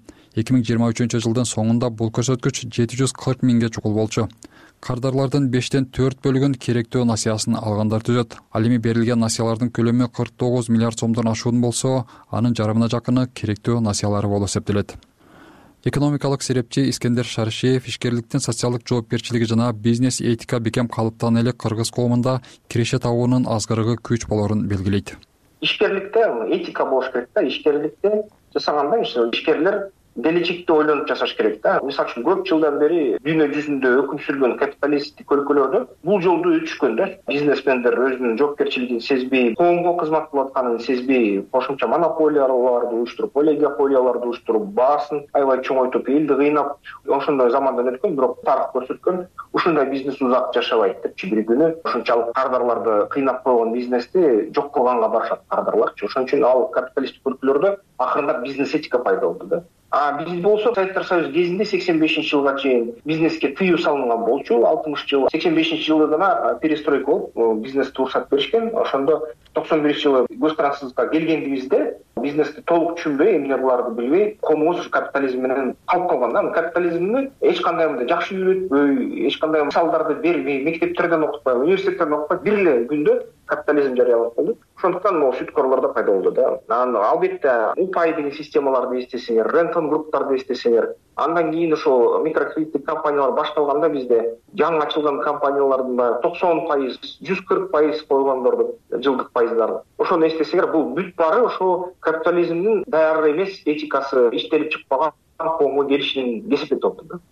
2023 жылдын соңунда бул көрсөткүч 740 миңге чукул болчу. Кардарлардын 5тен 4 бөлүгүн керектөө насыясын алгандар түзөт. Ал эми берилген насыялардын көлөмү 49 миллиард сомдон ашуун болсо, анын жарымына жакыны керектөө насыялары болуп эсептелет. Экономикалык серепчи Искендер Шаршиев ишкерликтин социалдык жоопкерчилиги жана бизнес этика бекем калыптан эле кыргыз коомунда киреше табуунун азгырыгы күч болорун белгилейт. Ишкерликте этика болуш керек да. Ишкерликте жасаганда ишкерлер келечекти ойлонуп жасаш керек да. Мисалы үчүн көп жылдан бери дүйнө жүзүндө өкүм сүргөн капиталисттик өлкөлөрдө бул жолду өтүшкөн да. Бизнесмендер өзүнүн жоопкерчилигин сезбей, коомго кызмат кылып атканын сезбей, кошумча монополияларды уюштуруп, олигополияларды уюштуруп, баасын аябай чоңойтуп, элди кыйнап, ошондой замандан өткөн, бирок тарых көрсөткөн ушундай бизнес узак жашабайт депчи. Бир күнү ушунчалык кардарларды кыйнап койгон бизнести жок кылганга барышат кардарларчы. Ошон үчүн ал капиталисттик өлкөлөрдө акырындап бизнес этика пайда болду да. Биз болсо Советтер Союзу кезинде 85-жылга чейин бизнеске тыюу салынган болчу. 60 жыл, 85-жылда гана перестройка болуп, бизнести уруксат беришкен. Ошондо 91-жылы көз-карандысызга келгендибизде бизнести толук түшүнбөй, эмне буларды билбей, коомубуз капитализм менен калып калган да. Капитализмди эч кандай мындай жакшы үйрөтпөй, эч кандай мисалдарды бербей, мектептерден окутпай, университеттерден окутпай, бир эле күндө капитализм жарыялап болду. Ошондуктан могу сүткөрлөр да пайда болду да. Албетте УПАЙ деген системаларды эстесеңер, Рентон групптарды эстесеңер, андан кийин ошол микрокредиттик компаниялар башталганда бизде жаңы ачылган компаниялардын да 90%, 140% койгондорду жылдык пайыздары. Ошону эстесеңер, бул бүт баары ошол капитализмдин даяр эмес этикасы иштелип чыкпаган коомго келишинин кесепети болду да.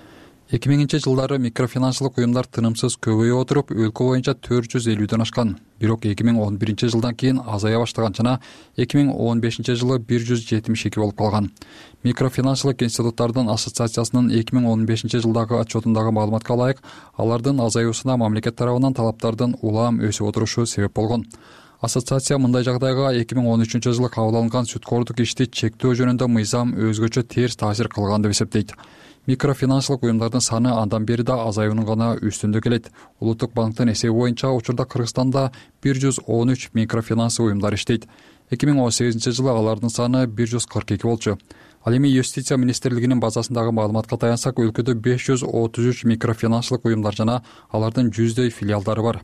2000-жылдары микрофинансылык уюмдар тынымсыз көбөйүп отуруп, өлкө боюнча 450ден ашкан. Бирок 2011-жылдан кийин азая баштаган жана 2015-жылы 172 болуп калган. Микрофинансылык институттардын ассоциациясынын 2015-жылдагы отчетундагы маалыматка ылайык, алардын азаюусуна мамлекет тарабынан талаптардын улам өсүп отурушу себеп болгон. Ассоциация мындай жагдайга 2013-жылы кабыл алынган сүткордук ишти чектөө жөнүндө мыйзам өзгөчө терс таасир кылган деп эсептейт. Микрофинансылык уюмдардын саны андан бери да азаюунун гана үстүндө келет. Улуттук банктын эсеби боюнча учурда Кыргызстанда 113 микрофинансы уюмдар иштейт. 2018-жылы алардын саны 142 болчу. Ал эми Юстиция министрлигинин базасындагы маалыматка таянсак, өлкөдө 533 микрофинансылык уюмдар жана алардын 100дөй филиалдары бар.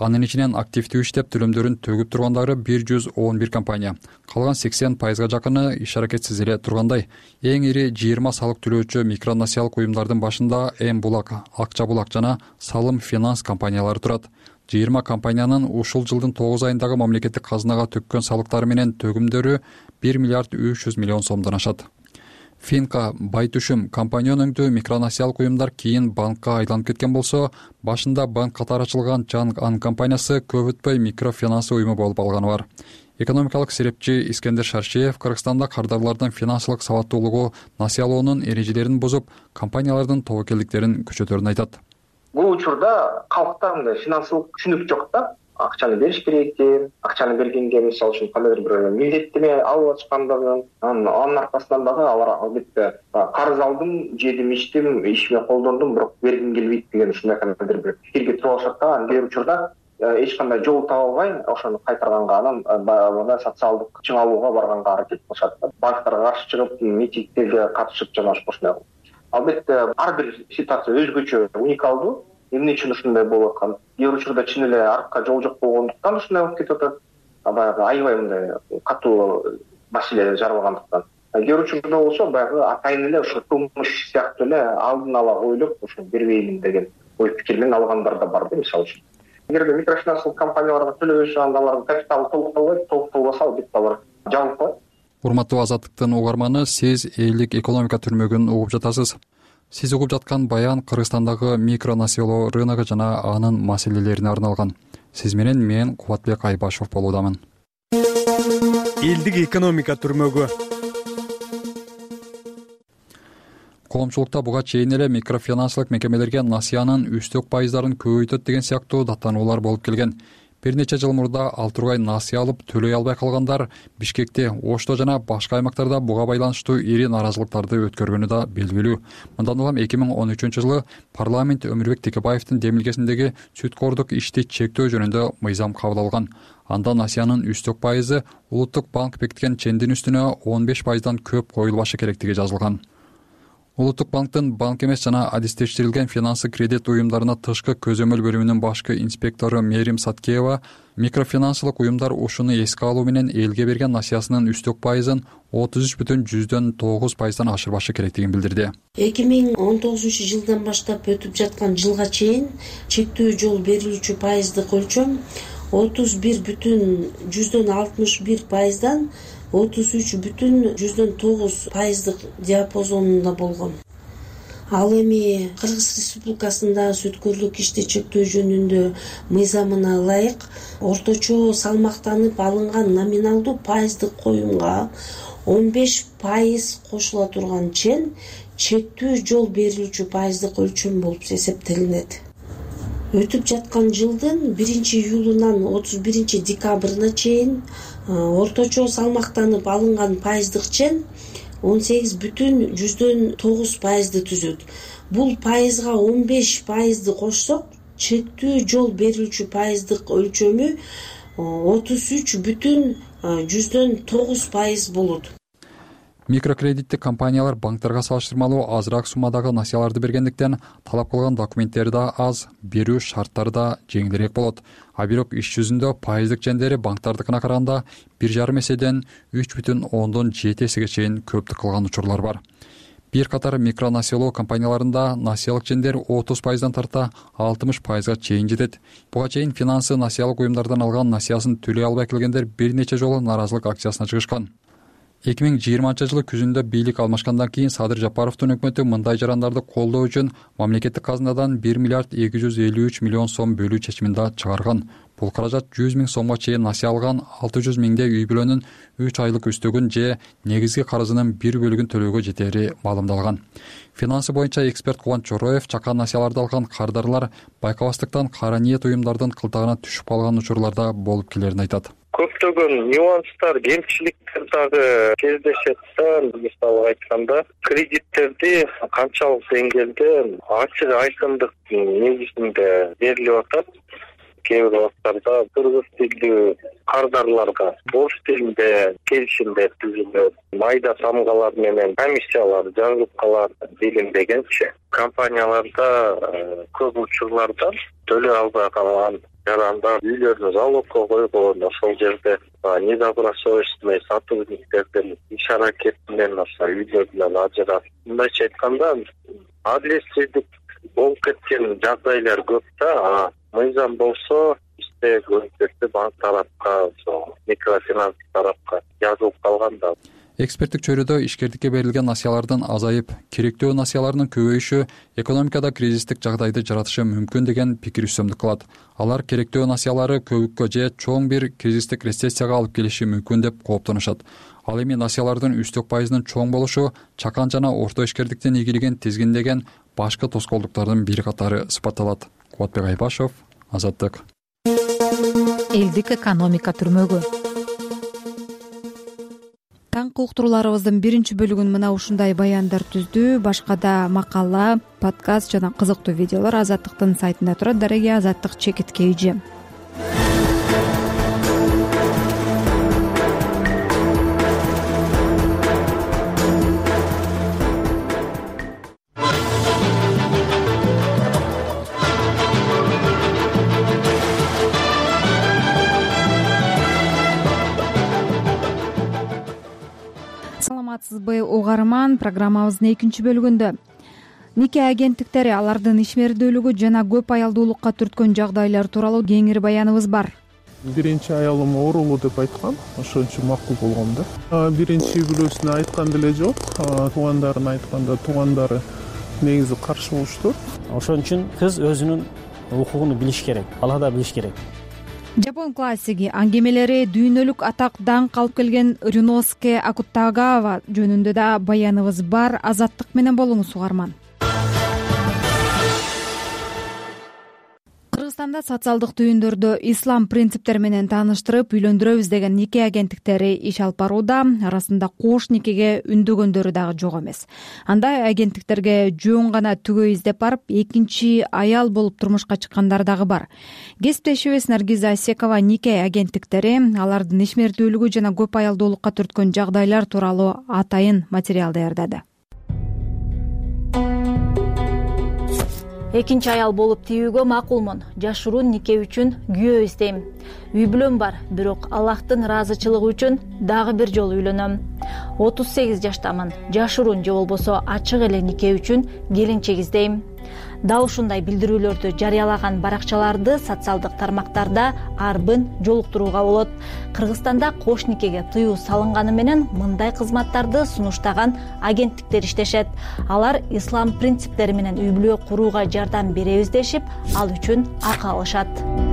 Анын ичинен активдүү иштеп төлөмдөрүн төгүп тургандары 111 компания. Калган 80%га жакыны иш аракетсиз эле тургандай. Эң ири 20 салык төлөөчү микронасиялык уюмдардын башында М Булак, Акча Булак жана Салым Финанс компаниялары турат. 20 компаниянын ушул жылдын 9 айындагы мамлекеттик казынага төккөн салыктары менен төгүмдөрү 1 миллиард 300 миллион сомдон ашат. Финка, Байтүшүм компания өңдүү микронасиялык уюмдар кийин банкка айланып кеткен болсо, башында банк катары ачылган Чанг Ан компаниясы көп өтпөй микрофинанс уюму болуп алганы бар. Экономикалык серепчи Искендер Шаршеев Кыргызстанда кардарлардын финансылык сабаттуулугу насыялоонун эрежелерин бузуп, компаниялардын тобокелдиктерин күчөтөрүн айтат. Бул учурда калкта мындай финансылык түшүнүк жок да. Акчаны бериш керек экен, акчаны бергенге мисалы үчүн кандайдыр бир милдеттеме алып ачкандыгын, анын аркасынан дагы алар албетте карыз алдым, жедим, ичтим, ишиме колдондум, бирок бергим келбейт деген ушундай кандайдыр бир пикирге туруп алышат да. Анан бир учурда эч кандай жол таба албай, ошону кайтарганга, анан баягы социалдык чыңалууга барганга аракет кылышат да. Банктарга каршы чыгып, митингтерге катышып жана ошондой. Албетте ар бир ситуация өзгөчө, уникалдуу. Эмне үчүн ушундай болуп аткан? Бир учурда чын эле аркка жол жок болгондуктан ушундай болуп кетип атат. Баягы аябай мындай катуу маселе жаралгандыктан. Бир учурда болсо баягы атайын эле ушу кылмыш сыяктуу эле алдын ала ойлоп, ушу бербеймин деген ой пикир менен алгандар да бар да, мисалы үчүн. Эгерде микрофинансылык компанияларга төлөбөйсө, анда алардын капиталы толукталбаса, албетте алар жабылып калат. Урматтуу Азаттыктын угарманы, сиз элдик экономика түрмөгүн угуп жатасыз. Сиз угуп жаткан баян Кыргызстандагы микронасыялоо рыногу жана анын маселелерине арналган. Сиз менен мен Кубатбек Айбашев болуудамын. Элдик экономика түрмөгү. Коомчулукта буга чейин эле микрофинансылык мекемелерге насыянын үстөк пайыздарын көбөйтөт деген сыяктуу даттануулар болуп келген. Бир нече жыл мурда ал тургай насыя алып төлөй албай калгандар Бишкекте, Ошто жана башка аймактарда буга байланыштуу ири нааразылыктарды өткөргөнү да белгилүү. Мындан улам 2013-жылы парламент Өмүрбек Текебаевдин демилгесиндеги сүткордук ишти чектөө жөнүндө мыйзам кабыл алган. Анда насыянын үстөк пайызы Улуттук банк бекиткен чендин үстүнө 15%дан көп коюлбашы керектиги жазылган. Улуттук банктын банк эмес жана адистештирилген финансы кредит уюмдарына тышкы көзөмөл бөлүмүнүн башкы инспектору Мерим Саткеева микрофинансылык уюмдар ушуну эске алуу менен элге берген насыясынын үстөк пайызын 33,9%дан ашырбашы керектигин билдирди. 2019 жылдан баштап өтүп жаткан жылга чейин чектөө жол берилүүчү пайыздык өлчөм 31,61%дан 33,9% диапазонунда болгон. Ал эми Кыргыз Республикасында сүткөрлүк ишти чектөө жөнүндө мыйзамына ылайык орточо салмактанып алынган номиналдуу пайыздык коюмга 15% кошула турган чен чектөө жол берилүүчү пайыздык өлчөм болуп эсептелинет. Өтүп жаткан жылдын 1-июлунан 31-декабрына чейин орточо салмактанып алынган пайыздык чен 18,9% түзөт. Бул пайызга 15% кошсок, чектөө жол берилүүчү пайыздык өлчөмү 33,9% болот. Микрокредиттик компаниялар банктарга салыштырмалуу азыраак суммадагы насыяларды бергендиктен талап кылган документтери да аз, берүү шарттары да жеңилирээк болот. А бирок иш жүзүндө пайыздык чендери банктардыкына караганда 1,5 эседен 3,7 эсеге чейин көптүк кылган учурлар бар. Бир катар микронасыялоо компанияларында насыялык чендер 30%дан тарта 60%га чейин жетет. Буга чейин финансы насыялык уюмдардан алган насыясын төлөй албай келгендер бир нече жолу нааразылык акциясына чыгышкан. 2020 күзүндө бийлик алмашкандан кийин Садыр Жапаровдун өкмөтү мындай жарандарды колдоо үчүн мамлекеттик казынадан 1 миллиард 253 миллион сом бөлүү чечимин да чыгарган. Бул каражат 100 миң сомго чейин насыя алган 600 миңдей үй бүлөнүн 3 айлык үстөгүн же негизги карызынын бир бөлүгүн төлөөгө жетери маалымдалган. Финансы боюнча эксперт Кубанч Чороев чакан насыяларды алган кардарлар байкабастыктан кара ниет уюмдардын кылтагына түшүп калган учурларда болуп келерин айтат. Көптөгөн нюанстар, кемчиликтер дагы кездешет да. Мисалы айтканда, кредиттерди канчалык деңгээлде ачык айкындык негизинде берилип атат. кээ бир убактарда кыргыз тилдүү кардарларга орус тилинде келишимдер түзүлөт, майда тамгалар менен комиссиялар жазылып делиндегенчи компанияларда көп учурларда төлөй албай калган жарандар үйлөрүн залогко койгон, ошол жерде недобросовестный сотрудниктердин иш аракети менен үйлөрүнөн ажырап, мындайча айтканда адилетсиздик болуп кеткен жагдайлар көп да. Мыйзам болсо бизде көбүнчөсү банк тарапка, микрофинанс тарапка жазылып калган да. Эксперттик чөйрөдө ишкердикке берилген насыялардын азайып, керектүү насыялардын көбөйүшү экономикада кризистик жагдайды жаратышы мүмкүн деген пикир үстөмдүк кылат. Алар керектүү насыялары көбүккө же чоң бир кризистик рецессияга алып келиши мүмкүн деп кооптонушат. Ал эми насыялардын үстөк пайызынын чоң болушу чакан жана орто ишкердиктин ийгилигин тизгиндеген башкы тоскоолдуктардын бири катары сыпатталат. Кубатбек Айбашев, Азаттык. Элдик экономика түрмөгү. Таңкы уктурууларыбыздын биринчи бөлүгүн мына ушундай баяндар түздү. Башка да макала, подкаст жана кызыктуу видеолор Азаттыктын сайтында турат. Дареги Азаттык чекитке ийже. Саламатсызбы угарман, программабыздын экинчи бөлүгүндө нике агенттиктери алардын ишмердүүлүгү жана көп аялдуулукка түрткөн жагдайлар тууралуу кеңири баяныбыз бар. Биринчи аялым оорулуу деп айткан, ошон үчүн макул болгом да. Биринчи үй бүлөсүнө айткан деле жок, туугандарына айтканда туугандары негизи каршы болушту. Ошон үчүн кыз өзүнүн укугун билиш керек, бала да билиш керек. Жапон классиги аңгемелери дүйнөлүк атак даңк алып келген Рюноске Акутагава жөнүндө да баяныбыз бар. Азаттык менен болуңуз угарман. Кыргызстанда социалдык түйүндөрдө ислам принциптери менен тааныштырып үйлөндүрөбүз деген нике агенттиктери иш алып барууда. Арасында кош никеге үндөгөндөрү дагы жок эмес. Андай агенттиктерге жөн гана түгөй издеп барып, экинчи аял болуп турмушка чыккандар дагы бар. Кесиптешибиз Наргиза Асекова нике агенттиктери алардын ишмердүүлүгү жана көп аялдуулукка түрткөн жагдайлар тууралуу атайын материал даярдады. Экинчи аял болуп тийүүгө макулмун. Жашыруу нике үчүн күйөө издейм. Үй бүлөм бар, бирок Аллахтын ыраазычылыгы үчүн дагы бир жолу үйлөнөм. 38 жаштамын. Жашыруун же болбосо ачык эле нике үчүн келинчек издейм. Дал ушундай билдирүүлөрдү жарыялаган баракчаларды социалдык тармактарда арбын жолуктурууга болот. Кыргызстанда кош никеге тыюу салынганы менен мындай кызматтарды сунуштаган агенттиктер иштешет. Алар ислам принциптери менен үй бүлө курууга жардам беребиз дешип, ал үчүн акы алышат.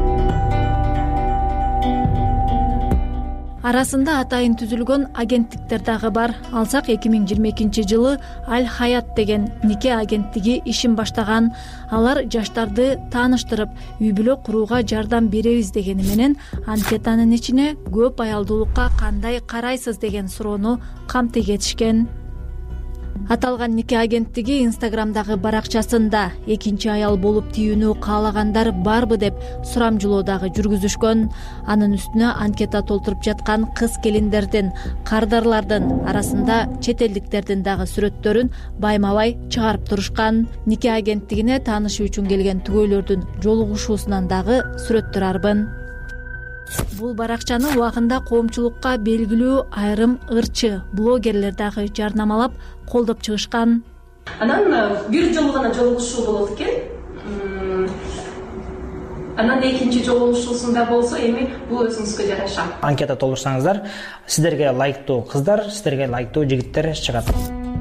Арасында атайын түзүлгөн агенттиктер дагы бар. Алсак 2022 жылы Аль Хаят деген нике агенттиги ишин баштаган. Алар жаштарды тааныштырып, үй бүлө курууга жардам беребиз дегени менен анкетанын ичине көп аялдуулукка кандай карайсыз деген суроону камтыйт этишкен. Аталган нике агенттиги Инстаграмдагы баракчасында экинчи аял болуп тийүүнү каалагандар барбы деп сурамжылоо дагы жүргүзүшкөн. Анын үстүнө анкета толтуруп жаткан кыз-келиндердин, кардарлардын арасында чет элдиктердин дагы сүрөттөрүн байма-бай чыгарып турушкан. Нике агенттигине таанышуу үчүн келген түгөйлөрдүн жолугушуусунан дагы сүрөттөр арбын. Бул баракчаны убагында коомчулукка белгилүү айрым ырчы блогерлер дагы жарнамалап, колдоп чыгышкан. Анан бир жолу гана жолугушуу болот экен. Анан экинчи жолугушуусунда болсо эми бул өзүңүзгө жараша. Анкета толтурсаңыздар, сиздерге лайктуу кыздар, сиздерге лайктуу жигиттер чыгат.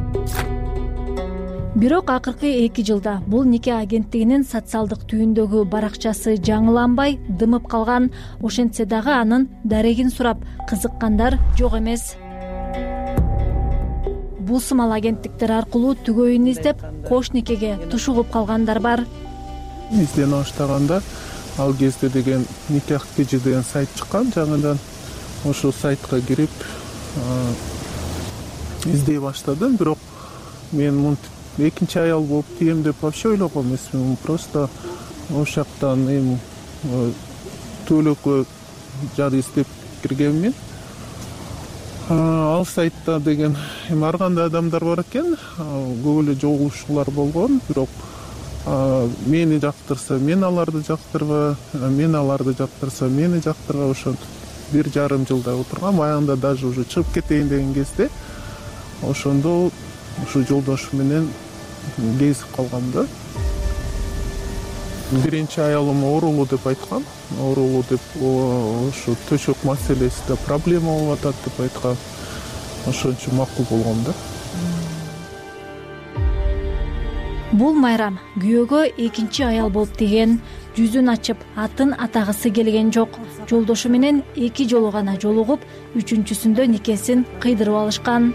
Бирок акыркы 2 жылда бул нике агенттигинин социалдык түйүндөгү баракчасы жаңыланбай, дымып калган. Ошентсе дагы анын дарегин сурап кызыккандар жок эмес. Бул сымал агенттиктер аркылуу түгөйүн издеп, кош никеге тушугуп калгандар бар. Издене баштаганда ал кезде деген никах кижи деген сайт чыккан, жаңыдан ошол сайтка кирип издей баштадым. Бирок мен экинчи аял болуп тием деп вообще ойлогон эмесмин. Просто ошол жактан эми төлөккө жар издеп киргенмин. Ал сайтта деген эми ар кандай адамдар бар экен, көп эле жолугушуулар болгон, бирок мени жактырса мен аларды жактырба, мен аларды жактырса мени жактырба, ошентип 1,5 жылдай отургам. Аягында даже уже чыгып кетейин деген кезде ошондо ушу жолдошум менен кезип калгам да. Биринчи аялым оорулуу деп айткан. Оорулуу деп ошо төшөк маселесинде проблема болуп атат деп айткан. Ошон үчүн макул болгом да. Бул Майрам күйөөгө экинчи аял болуп тийген, жүзүн ачып атын атагысы келген жок. Жолдошу менен 2 жолу гана жолугуп, 3-сүндө никесин кыйдырып алышкан.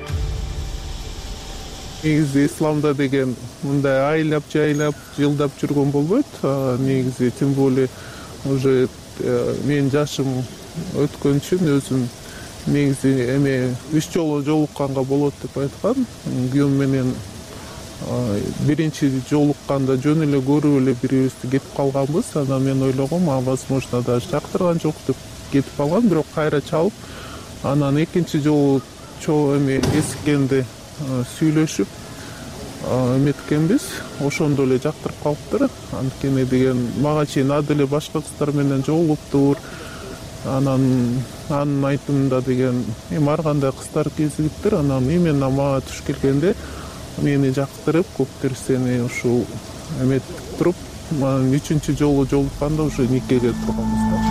Негизи исламда деген мындай айлап жайлап жылдап жүргөн болбойт. Негизи тем более уже менин жашым өткөн үчүн өзүм негизи эме 3 жолу жолукканга болот деп айткан. Күйөөм менен биринчи жолукканда жөн эле көрүп эле бирибизди кетип калганбыз. Анан мен ойлогом, возможно даже жактырган жок деп кетип калган, бирок кайра чалып, анан экинчи жолу эме эскенде сүйлөшүп эметкенбиз. Ошондо эле жактырып калыптыр. Анткени деген мага чейин ады эле башка кыздар менен жолугуптур. Анан анын айтымында деген эми ар кандай кыздар кезигиптир. Анан именно мага туш келгенде мени жактырып, көп нерсени ушул эметип туруп, 3-чү жолу жолукканда уже никеге турганбыз да.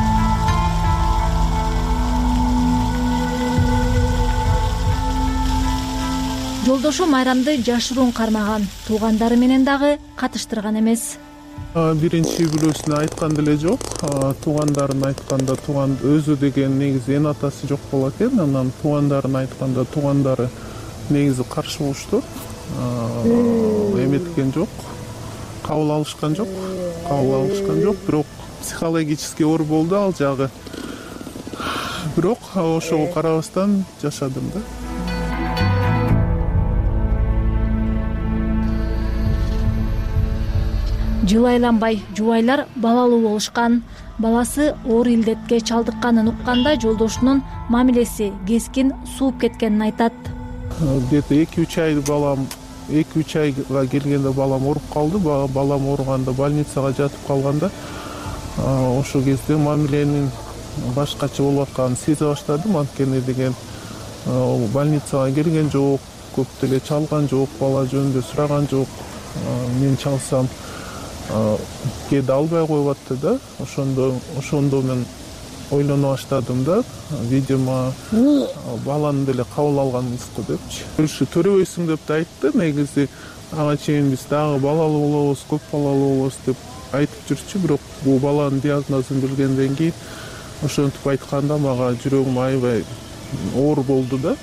Жолдошу Майрамды жашыруун кармаган, туугандары менен дагы катыштырган эмес. Биринчи үй-бүлөсүнө айткан деле жок. Туугандарын айтканда тууган өзү деген негизи эн атасы жок болот экен. Анан туугандарын айтканда туугандары негизи каршы болушту. Эметкен жок, кабыл алышкан жок, бирок психологический оор болду ал жагы. Бирок ошого карабастан жашадым да. Жыл айланбай жубайлар балалуу болушкан. Баласы оор илдетке чалдыкканын укканда жолдошунун мамилеси кескин сууп кеткенин айтат. Где-то 2-3 айга келгенде балам ооруп калды. Балам ооруганда больницага жатып калганда ошол кезде мамиленин башкача болуп атканын сезе баштадым. Анткени деген больницага келген жок, көп деле чалган жок, бала жөнүндө сураган жок. Мен чалсам кээде албай коюп атты да. Ошондо мен ойлоно баштадым да. Видимо, баланы деле кабыл алганбызбы депчи. Ушу төрөбөйсүң деп да айтты. Негизи ага чейин биз дагы балалуу болобуз, көп балалуу болобуз деп айтып жүрчү. Бирок бул баланын диагнозун билгенден кийин ошентип айтканда мага жүрөгүм аябай оор болду да.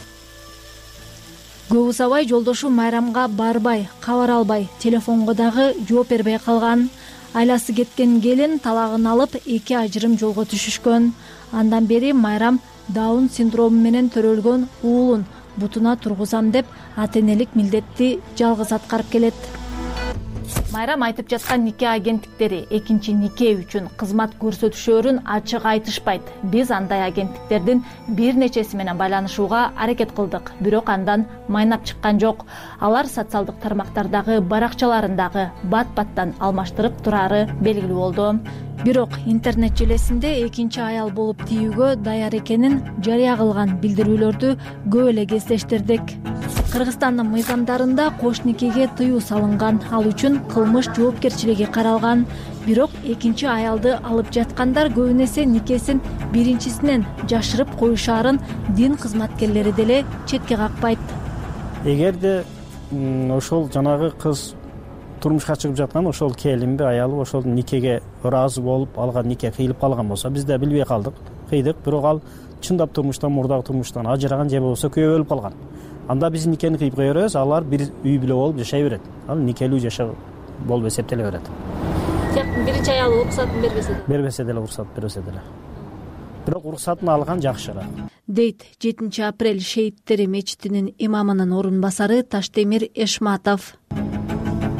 Көп узабай жолдошу Майрамга барбай, кабар албай, телефонго дагы жооп бербей калган. Айласы кеткен келин талагын алып 2 ажырым жолго түшүшкөн. Андан бери Майрам Даун синдрому менен төрөлгөн уулун бутуна тургузам деп ата-энелик милдетти жалгыз аткарып келет. Майрам айтып жаткан нике агенттиктери экинчи нике үчүн кызмат көрсөтүшөрүн ачык айтышпайт. Биз андай агенттиктердин бир нечеси менен байланышууга аракет кылдык, бирок андан майнап чыккан жок. Алар социалдык тармактардагы баракчаларындагы бат-баттан алмаштырып турары белгилүү болду. Бирок интернет желесинде экинчи аял болуп тийүүгө даяр экенин жарыя кылган билдирүүлөрдү көп эле кездештирдик. Кыргызстандын мыйзамдарында кош никеге тыюу салынган, ал үчүн кылмыш жоопкерчилиги каралган. Бирок экинчи аялды алып жаткандар көбүн эсе никесин биринчисинен жашырып коюшаарын дин кызматкерлери деле четке какпайт. Эгерде ошол жанагы кыз турмушка чыгып жаткан ошол келинби, аялы ошол никеге ыраазы болуп алган, нике кыйылып калган болсо, биз да билбей кыйдык, бирок ал чындап турмуштан, мурдагы турмуштан ажыраган же болбосо күйөө өлүп калган. Анда биз никени кыйып кое беребиз, алар бир үй бүлө болуп жашай берет. Ал никелүү жашоо болуп эсептеле берет. Тияктын биринчи аялы уруксатын бербесе деле уруксат бербесе деле. Бирок уруксатын алган жакшыраак. Дейт 7 апрель шейиттери мечитинин имамынын орун басары Таштемир Эшматов.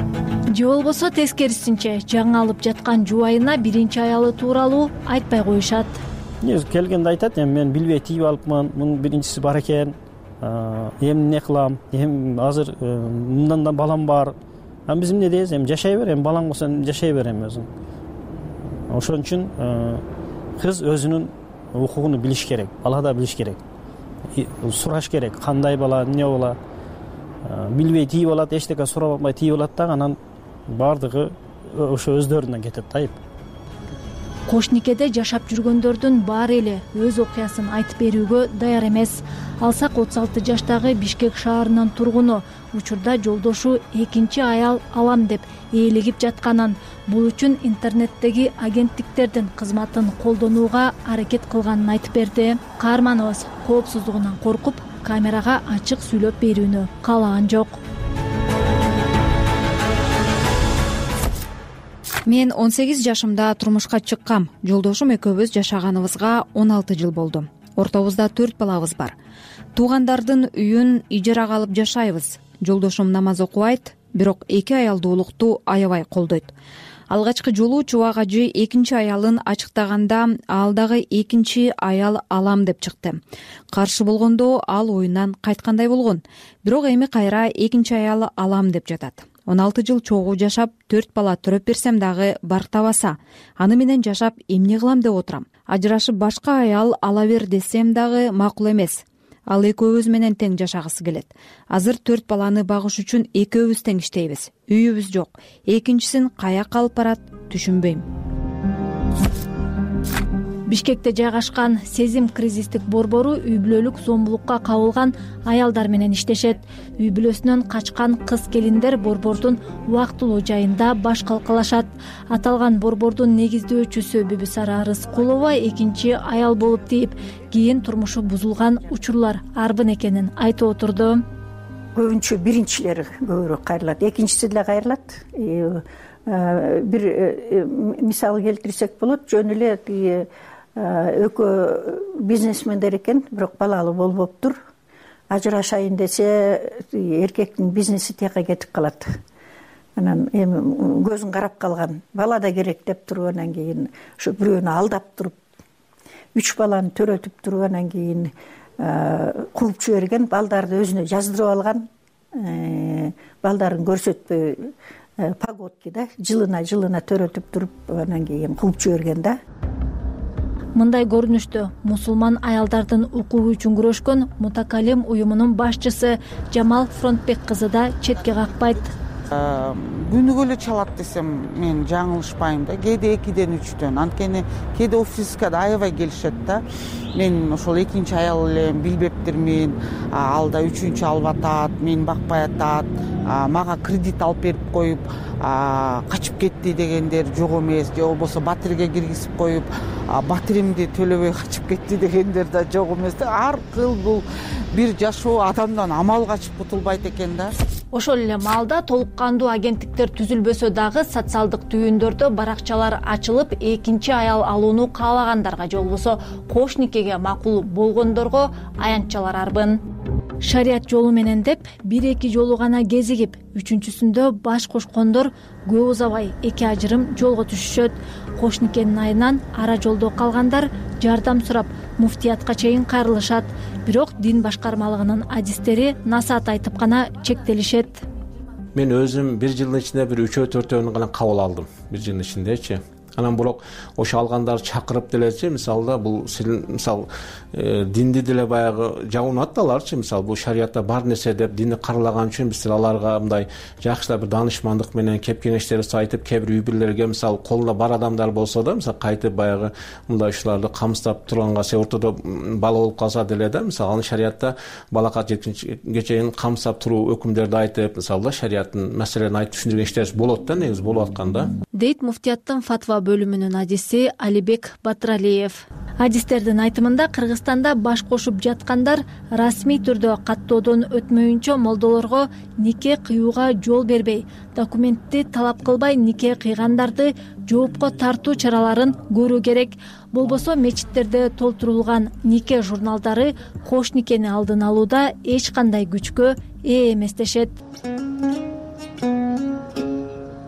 же болбосо тескерисинче жаңы алып жаткан жубайына биринчи аялы тууралуу айтпай коюшат. Негизи келгенде айтат, эми мен билбей тийип алыпмын, мунун биринчиси бар экен, эми эмне кылам, эми азыр мындан да балам бар. Биз эмне дейбиз, эми жашай бер, эми балаң болсо жашай бер эми өзүң. Ошон үчүн кыз өзүнүн укугун билиш керек, бала да билиш керек, сураш керек, кандай бала, эмне бала. Билбей тийип алат, эчтеке сурап албай тийип алат да, анан баардыгы ошо өздөрүнөн кетет да. Кош никеде жашап жүргөндөрдүн баары эле өз окуясын айтып берүүгө даяр эмес. Алсак 36 жаштагы Бишкек шаарынын тургуну учурда жолдошу экинчи аял алам деп ээлегип жатканын, бул үчүн интернеттеги агенттиктердин кызматын колдонууга аракет кылганын айтып берди. Каарманыбыз коопсуздугунан коркуп, камерага ачык сүйлөп берүүнү каалаган жок. Мен 18 жашымда турмушка чыккам. Жолдошум экөөбүз жашаганыбызга 16 жыл болду. Ортобузда 4 балабыз бар. Туугандардын үйүн ижарага алып жашайбыз. Жолдошум намаз окубайт, бирок 2 аялдуулукту аябай колдойт. Алгачкы жолу Чубак ажы экинчи аялын ачыктаганда ал дагы экинчи аял алам деп чыкты. Каршы болгондо ал оюнан кайткандай болгон. Бирок эми кайра экинчи аял алам деп жатат. 16 жыл чогуу жашап, 4 бала төрөп берсем дагы барктабаса, аны менен жашап эмне кылам деп отурам. Ажырашып башка аял ала бер десем дагы макул эмес. Ал экөөбүз менен тең жашагысы келет. Азыр 4 баланы багыш үчүн экөөбүз тең иштейбиз. Үйүбүз жок. Экинчисин каяка алып барат, түшүнбөйм. Бишкекте жайгашкан Сезим кризистик борбору үй бүлөлүк зомбулукка кабылган аялдар менен иштешет. Үй бүлөсүнөн качкан кыз келиндер борбордун убактылуу жайында баш калкалашат. Аталган борбордун негиздөөчүсү Бүбүсара Рыскулова экинчи аял болуп тийип, кийин турмушу бузулган учурлар арбын экенин айтып отурду. Көбүнчө биринчилери көбүрөөк кайрылат, экинчиси деле кайрылат. Бир мисал келтирсек болот, жөн эле экөө бизнесмендер экен, бирок балалуу болбоптур. Ажырашайын десе, эркектин бизнеси тияка кетип калат. Анан эми көзүн карап калган, бала да керек деп туруп, анан кийин ошо бирөөнү алдап туруп, 3 баланы төрөтүп туруп, анан кийин кууп жиберген, балдарды өзүнө жаздырып алган, балдарын көрсөтпөй погодки да, жылына төрөтүп туруп, анан кийин кууп жиберген да. Мындай көрүнүштө мусулман аялдардын укугу үчүн күрөшкөн Мутакалим уюмунун башчысы Жамал Фронтбек кызы да четке какпайт. Күнүгө эле чалат десем мен жаңылышпайм да, кээде 2-ден 3-төн, анткени кээде офиска да аябай келишет да. Мен ошол экинчи аял элем, билбептирмин, ал да 3-үнчү алып атат, мен бакпай атат, мага кредит алып берип коюп, качып кетти дегендер жок эмес, же болбосо батирге киргизип коюп, батиримди төлөбөй качып кетти дегендер да жок эмес да. Ар кыл бул бир жашоо адамдан амал качып кутулбайт экен да. Ошол эле маалда толук кандуу агенттиктер түзүлбөсө дагы социалдык түйүндөрдө баракчалар ачылып, экинчи аял алууну каалагандарга же болбосо кош никеге макул болгондорго аянтчалар арбын. Шарият жолу менен деп 1-2 жолу гана кезигип, 3-сүндө баш кошкондор көп узабай 2 ажырым жолго түшүшөт. Кош никенин айынан ара жолдо калгандар жардам сурап муфтиятка чейин кайрылышат. Бирок дин башкармалыгынын адистери насаат айтып гана чектелишет. Мен өзүм 1 жылдын ичинде бир 3-4 гана кабыл алдым. 1 жылдын ичиндечи. Анан бирок ошо алгандарды чакырып делечи, мисалда бул мисал динди деле баягы жабынат да аларчы, мисал бул шариятта бар нерсе деп динди каралаган үчүн биз аларга мындай жакшылап бир данышмандык менен кеп кеңештерди айтып, кээ бир үй бүлөлөргө мисал колунда бар адамдар болсо да, мисал кайтып баягы мындай ушуларды камсыздап турганга, ортодо бала болуп калса деле да, мисал аны шариятта балага жеткенче чейин камсыздап туруу өкүмдөрдү айтып, мисалда шариаттын маселелерин айтып түшүндүргөн иштер болот да, негизи болуп аткан да. Дейт муфтияттын фатва бөлүмүнүн адиси Алибек Батыралиев. Адистердин айтымында Кыргызстанда баш кошуп жаткандар расмий түрдө каттоодон өтмөйүнчө молдолорго нике кыюуга жол бербей, документти талап кылбай нике кыйгандарды жоопко тартуу чараларын көрүү керек. Болбосо мечиттерде толтурулган нике журналдары кош никени алдын алууда эч кандай күчкө ээ эмес дешет.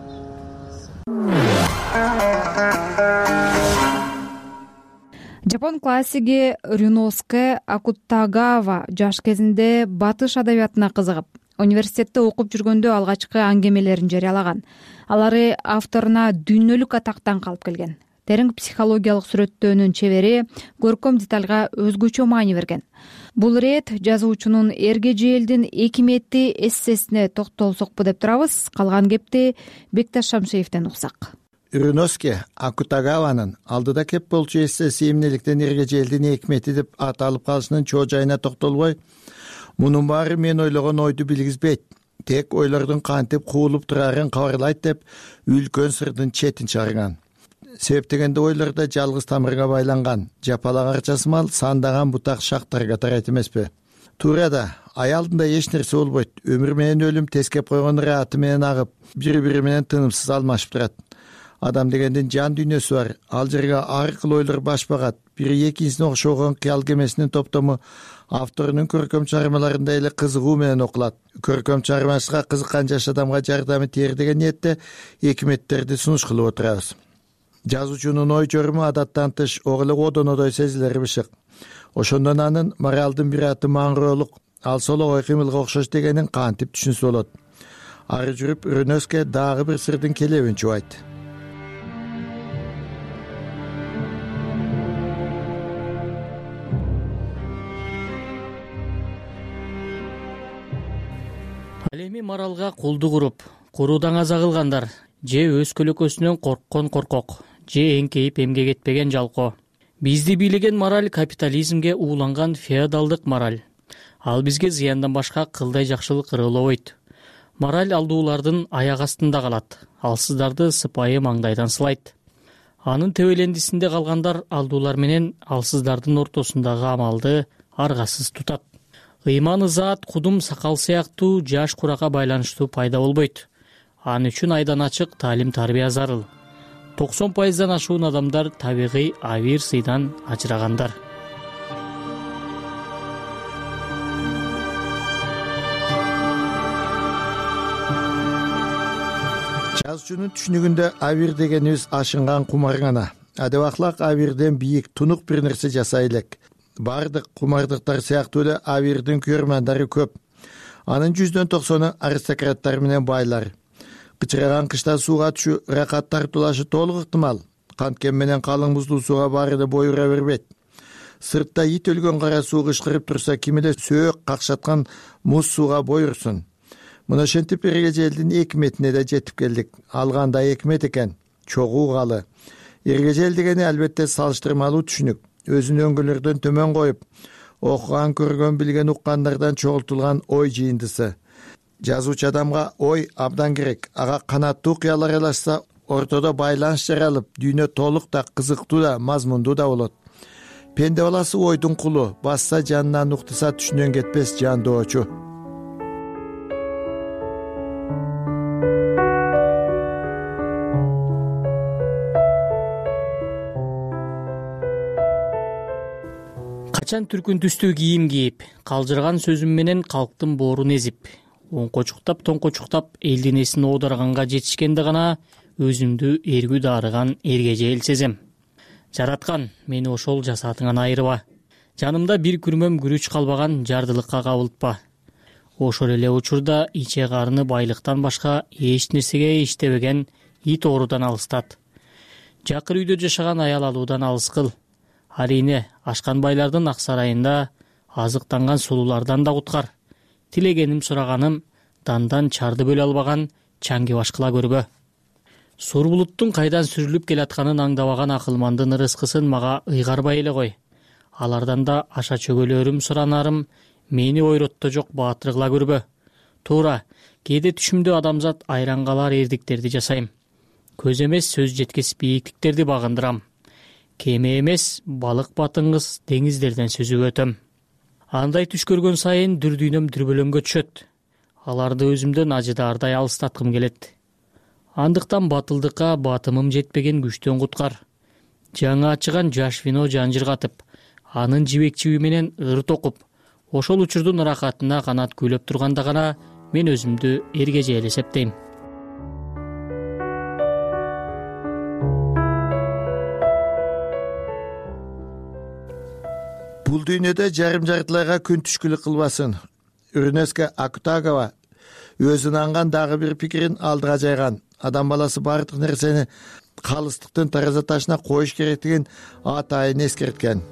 жапон классиги Рюноске Акутагава жаш кезинде батыш адабиятына кызыгып, университетте окуп жүргөндө алгачкы аңгемелерин жарыялаган. Алары авторуна дүйнөлүк атактан калып келген. Терең психологиялык сүрөттөөнүн чебери, көркөм детальга өзгөчө маани берген. Бул ирет жазуучунун Эргежелдин экиметти эссесине токтолсокпу деп турабыз. Калган кепти Бекташ Шамшеевден уксак. Рюноске Акутагаванын алдыда кеп болчу эссеси эмнеликтен Эргежелдин экимети деп аталып калышынын чоо жайына токтолбой, мунун баары мен ойлогон ойду билгизбейт, тек ойлордун кантип куулуп турарын кабарлайт деп үлкөн сырдын четин чыгарган. Себеп дегенде ойлордо жалгыз тамырга байланган, жапалак арчасымал сандаган бутак шактарга тарайт эмеспи? Туура да, аялдында эч нерсе болбойт. Өмүр менен өлүм тескеп койгон рааты менен агып, бири-бири менен тынымсыз алмашып турат. Адам дегендин жан дүйнөсү бар. Ал жерге ар кыл ойлор баш багат. Бири экинчисине окшогон кыял кемесинин топтому авторунун көркөм чыгармаларында эле кызыгуу менен окулат. Көркөм чыгармачылыкка кызыккан жаш адамга жардамы тиер деген ниетте экиметтерди сунуш кылып отурабыз. Жазуучунун ой жоруму адаттан тыш ок эле одонодой сезилери бышык. Ошондон анын моралдын бир аты маңгыроолук, ал сол ой кыймылга окшош дегенин кантип түшүнсө болот. Ары жүрүп Рюноске дагы бир сырдын келебин чубайт. Ал эми моралга кулду куруп, куруудан аза кылгандар, же өз көлөкөсүнөн корккон коркок, же эңкейип эмгек этпеген жалко. Бизди бийлеген мораль капитализмге ууланган феодалдык мораль. Ал бизге зыяндан башка кылдай жакшылык ырыылабойт. Мораль алдуулардын аяк астында калат, алсыздарды сыпайы маңдайдан сылайт. Анын тебелендисинде калгандар алдуулар менен алсыздардын ортосундагы амалды аргасыз тутат. Ыйман ызаат, кудум сакал сыяктуу жаш куракка байланыштуу пайда болбойт. Ан үчүн айдан ачык таалим тарбия зарыл. 90%дан ашуун адамдар табигый авир сыйдан ажырагандар. Жазуучунун түшүнүгүндө авир дегенибиз ашынган кумар гана. Адабаклак авирден бийик, тунук бир нерсе жасай элек. Бардык кумардыктар сыяктуу эле авирдин көрмандары көп. Анын 190-ы аристократтар менен байлар. Кычыраган кышта сууга түшүү, ракат тартуулашы толук ыктымал. Канткен менен калың муздуу сууга баарыда бойура бербейт. Сыртта ит өлгөн кара суу кышкырып турса, ким эле сөөк какшаткан муз сууга бойурсун. Мына ошентип Эргежелдин экиметине да жетип келдик. Алганда экимет экен, чогуу калы. Эргежел дегени албетте салыштырмалуу түшүнүк. Өзүн өңгөлөрдөн төмөн коюп, окуган, көргөн, билген, уккандардан чогултулган ой жыйындысы. Жазуучу адамга ой абдан керек. Ага канаттуу кыял аралашса, ортодо байланыш жаралып, дүйнө толук да, кызыктуу да, мазмундуу да болот. Пенде баласы ойдун кулу, басса жанынан, уктаса түшүнөн кетпес жандоочу. Качан түркүн түстүү кийим кийип, калжыраган сөзүм менен калктын боорун эзип, оңкочуктап, тоңкочуктап элдин эсин оодарганга жетишкенде гана өзүмдү эргүү дарыган Эргежел сезем. Жараткан, мени ошол жасаатыңан айырба. Жанымда бир күрмөм күрүч калбаган жардылыкка кабылтпа. Ошол эле учурда иче карыны байлыктан башка эч нерсеге иштебеген ит оорудан алыстат. Жакыр үйдө жашаган аял алуудан алыс кыл. Арине, ашкан байлардын ак сарайында азыктанган сулуулардан да куткар. Тилегеним, сураганым, дандан чарды бөлө албаган чаңги башкыла көрбө. Сур булуттун кайдан сүрүлүп келатканын аңдабаган акылмандын ырыскысын мага ыйгарбай эле кой. Алардан да аша чөгөлөрүм, суранарым мени ойротто жок баатыр кыла көрбө. Туура, кээде түшүмдө адамзат айран калар эрдиктерди жасайм. Көз эмес сөз жеткис бийиктиктерди багындырам. Кеме эмес балык батыңыз деңиздерден сүзүп өтөм. Андай түш көргөн сайын дүрдүйнөм дүрбөлөнгө түшөт. Аларды өзүмдөн ажыдаардай алыстаткым келет. Андыктан батылдыкка батымым жетпеген күчтөн куткар. Жаңы ачыган жаш вино жанжыргатып, анын жибекчиби менен ыр токуп, ошол учурдун рахатына канат күйлөп турганда гана мен өзүмдү Эргежел эсептейм. бул дүйнөдө жарым жартылайга күн түшкүлүк кылбасын. Юринеска Акутагава өзүн анган дагы бир пикирин алдыга жайган. Адам баласы бардык нерсени калыстыктын тараза ташына коюш керектигин атайын эскерткен.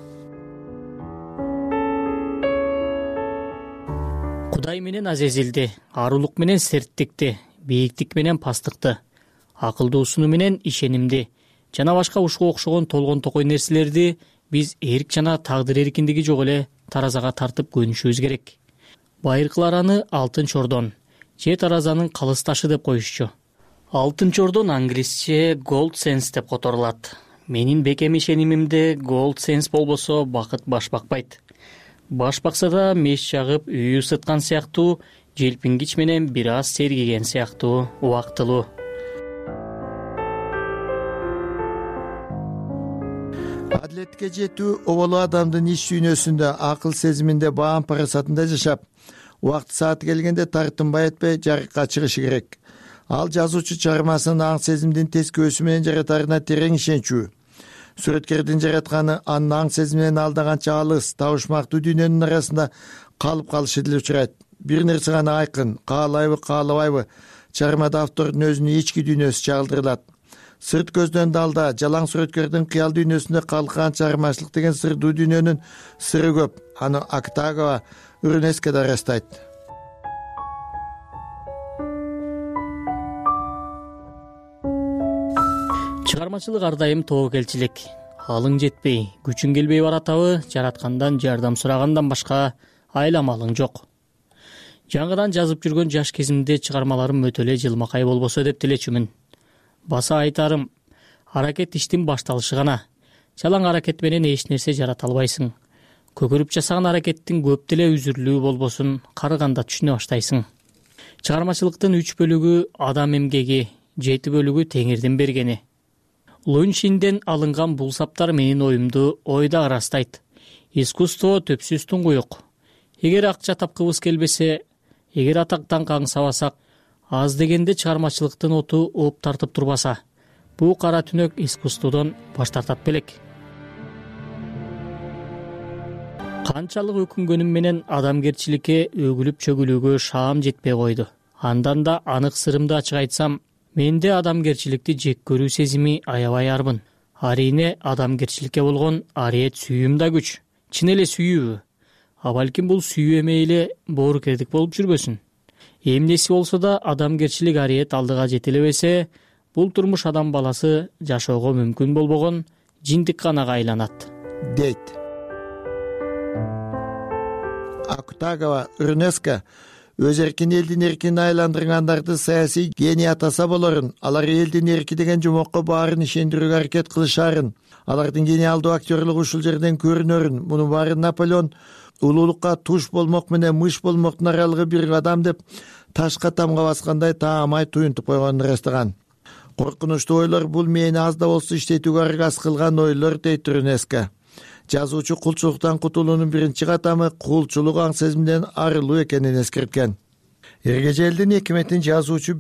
Кудай менен азезилди, арулук менен серттикти, бийиктик менен пастыкты, акылдуусуну менен ишенимди жана башка ушуга окшогон толгон токой нерселерди биз эрк жана тагдыр эркиндиги жок эле таразага тартып көнүшүбүз керек. Байыркылар аны алтын чордон же таразанын калыс ташы деп коюшчу. Алтын чордон англисче gold sense деп которулат. Менин бекем ишенимимде gold sense болбосо бакыт баш бакпайт. Баш бакса да меш жагып үй ысыткан сыяктуу, желпингич менен бир аз сергиген сыяктуу убактылуу. Адилетке жетүү оболу адамдын иш дүйнөсүндө, акыл сезиминде, баам парасатында жашап, убакыт сааты келгенде тартынбай этпей жарыкка чыгышы керек. Ал жазуучу чыгармасынын аң сезимдин тескөөсү менен жаратарына терең ишенчүү. Сүрөткердин жаратканы анын аң сезиминен алдаганча алыс, табышмактуу дүйнөнүн арасында калып калышы деле учурайт. Бир нерсе гана айкын, каалайбы, каалабайбы, чыгармада автордун өзүнүн ички дүйнөсү чагылдырылат. Сырт көздөн далда, жалаң сүрөткердин кыял дүйнөсүндө калкан чыгармачылык деген сырдуу дүйнөнүн сыры көп. Аны Акутагава Юринеска да ырастайт. Чыгармачылык ар дайым тобокелчилик. Алың жетпей, күчүң келбей баратабы, жараткандан жардам сурагандан башка айламалың жок. Жаңыдан жазып жүргөн жаш кезимде чыгармаларым өтө эле жылмакай болбосо деп тилечүмүн. Баса айтарым, аракет иштин башталышы гана. Жалаң аракет менен эч нерсе жарата албайсың. Көкөрүп жасаган аракеттин көп деле үзүрлүү болбосун карыганда түшүнө баштайсың. Чыгармачылыктын 3 бөлүгү адам эмгеги, 7 бөлүгү Теңирдин бергени. Луншинден алынган бул саптар менин оюмду ойда ырастайт. Искусство төпсүз туңгуюк. Эгер акча тапкыбыз келбесе, эгер атактан каңсабасак, аз дегенде чыгармачылыктын оту ооп тартып турбаса, бул кара түнөк искусстводон баш тартат белек. Канчалык өкүнгөнүм менен адамгерчиликке өгүлүп чөгүлүүгө шаам жетпей койду. Андан да анык сырымды ачык айтсам, менде адамгерчиликти жек көрүү сезими аябай арбын. Арине адамгерчиликке болгон ариет сүйүүм да күч. Чын эле сүйүүбү? А балким бул сүйүү эмей эле боорукердик болуп жүрбөсүн. Эмнеси болсо да адамгерчилик ариет алдыга жетелебесе, бул турмуш адам баласы жашоого мүмкүн болбогон жиндик канага айланат, дейт. Акутагава Юринеска өз эркин элдин эркине айландыргандарды саясий гений атаса болорун, алар элдин эрки деген жумокко баарын ишендирүүгө аракет кылышарын, алардын гениалдуу актерлугу ушул жерден көрүнөрүн. Мунун баары Наполеон улуулукка туш болмок менен мыш болмоктун аралыгы бир адам деп ташка тамга баскандай таамай туюнтуп койгонун ырастаган. Коркунучтуу ойлор бул мени аз да болсо иштетүүгө аргас кылган ойлор, дейт Юринеска. Жазуучу кулчулуктан кутулуунун биринчи катамы кулчулук аң сезимден арылуу экенин эскерткен. Эргежелдин экиметин жазуучу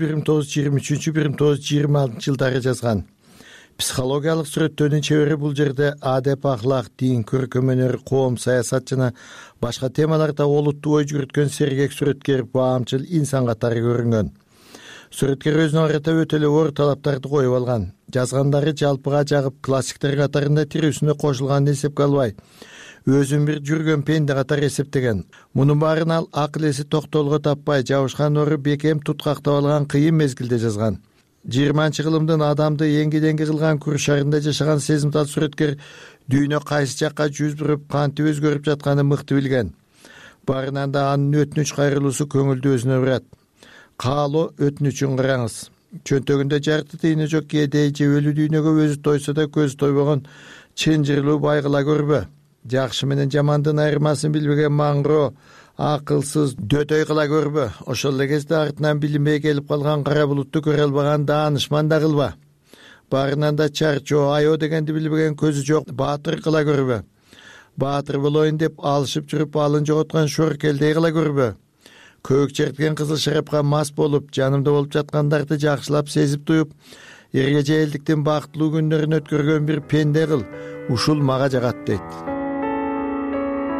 1923-1926 жылдары жазган. Психологиялык сүрөттөөнүн чебери бул жерде адеп, ахлак, дин, көркөм өнөр, коом, саясат жана башка темаларда олуттуу ой жүгүрткөн сергек сүрөткер, баамчыл инсан катары көрүнгөн. Сүрөткер өзүнө карата өтө эле оор талаптарды коюп алган. Жазгандары жалпыга жагып, классиктер катарында тирүүсүнө кошулганын эсепке албай, өзүн бир жүргөн пенде катары эсептеген. Мунун баарын ал акыл эси токтоолго таппай, жабышкан ору бекем туткактап алган кыйын мезгилде жазган. 20-кылымдын адамды эңги-деңги кылган күр шарында жашаган сезимтал сүрөткер дүйнө кайсы жакка жүз буруп, кантип өзгөрүп жатканын мыкты билген. Баарынан да анын өтүнүч кайрылуусу көңүлдү өзүнө бурат. Каалоо өтүнүчүн караңыз. Чөнтөгүндө жарты тыйыны жок кээдей же өлүү дүйнөгө өзү тойсо да көзү тойбогон чынжырлуу байгыла көрбө. Жакшы менен жамандын айырмасын билбеген маңгыроо, акылсыз дөтөй кыла көрбө. Ошол эле кезде артынан билинбей келип калган кара булутту көрө албаган даанышман да кылба. Баарынан да чарчоо, аё дегенди билбеген көзү жок баатыр кыла көрбө. Баатыр болоюн деп алышып жүрүп алын жоготкон шоркелдей кыла көрбө. Көк черткен кызыл шарапка мас болуп, жанымда болуп жаткандарды жакшылап сезип туюп, эргежээлдиктин бактылуу күндөрүн өткөргөн бир пенде кыл. Ушул мага жагат, дейт.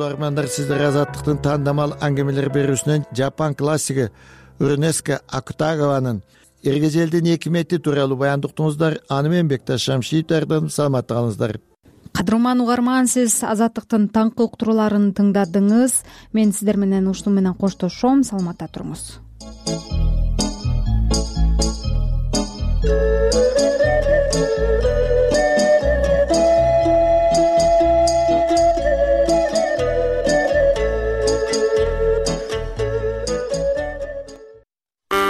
угармандар, сиздер Азаттыктын тандамал аңгемелер берүүсүнөн Жапан классиги Урнеска Акутагаванын эргежелдин 2 мети тууралуу баян уктуңуздар. Аны менен Бекташ Шамшиевдин. Саламатта калыңыздар. Кадырман угарман, сиз Азаттыктын таңкы уктурууларын тыңдадыңыз. Мен сиздер менен ушуну менен коштошом. Саламатта туруңуз.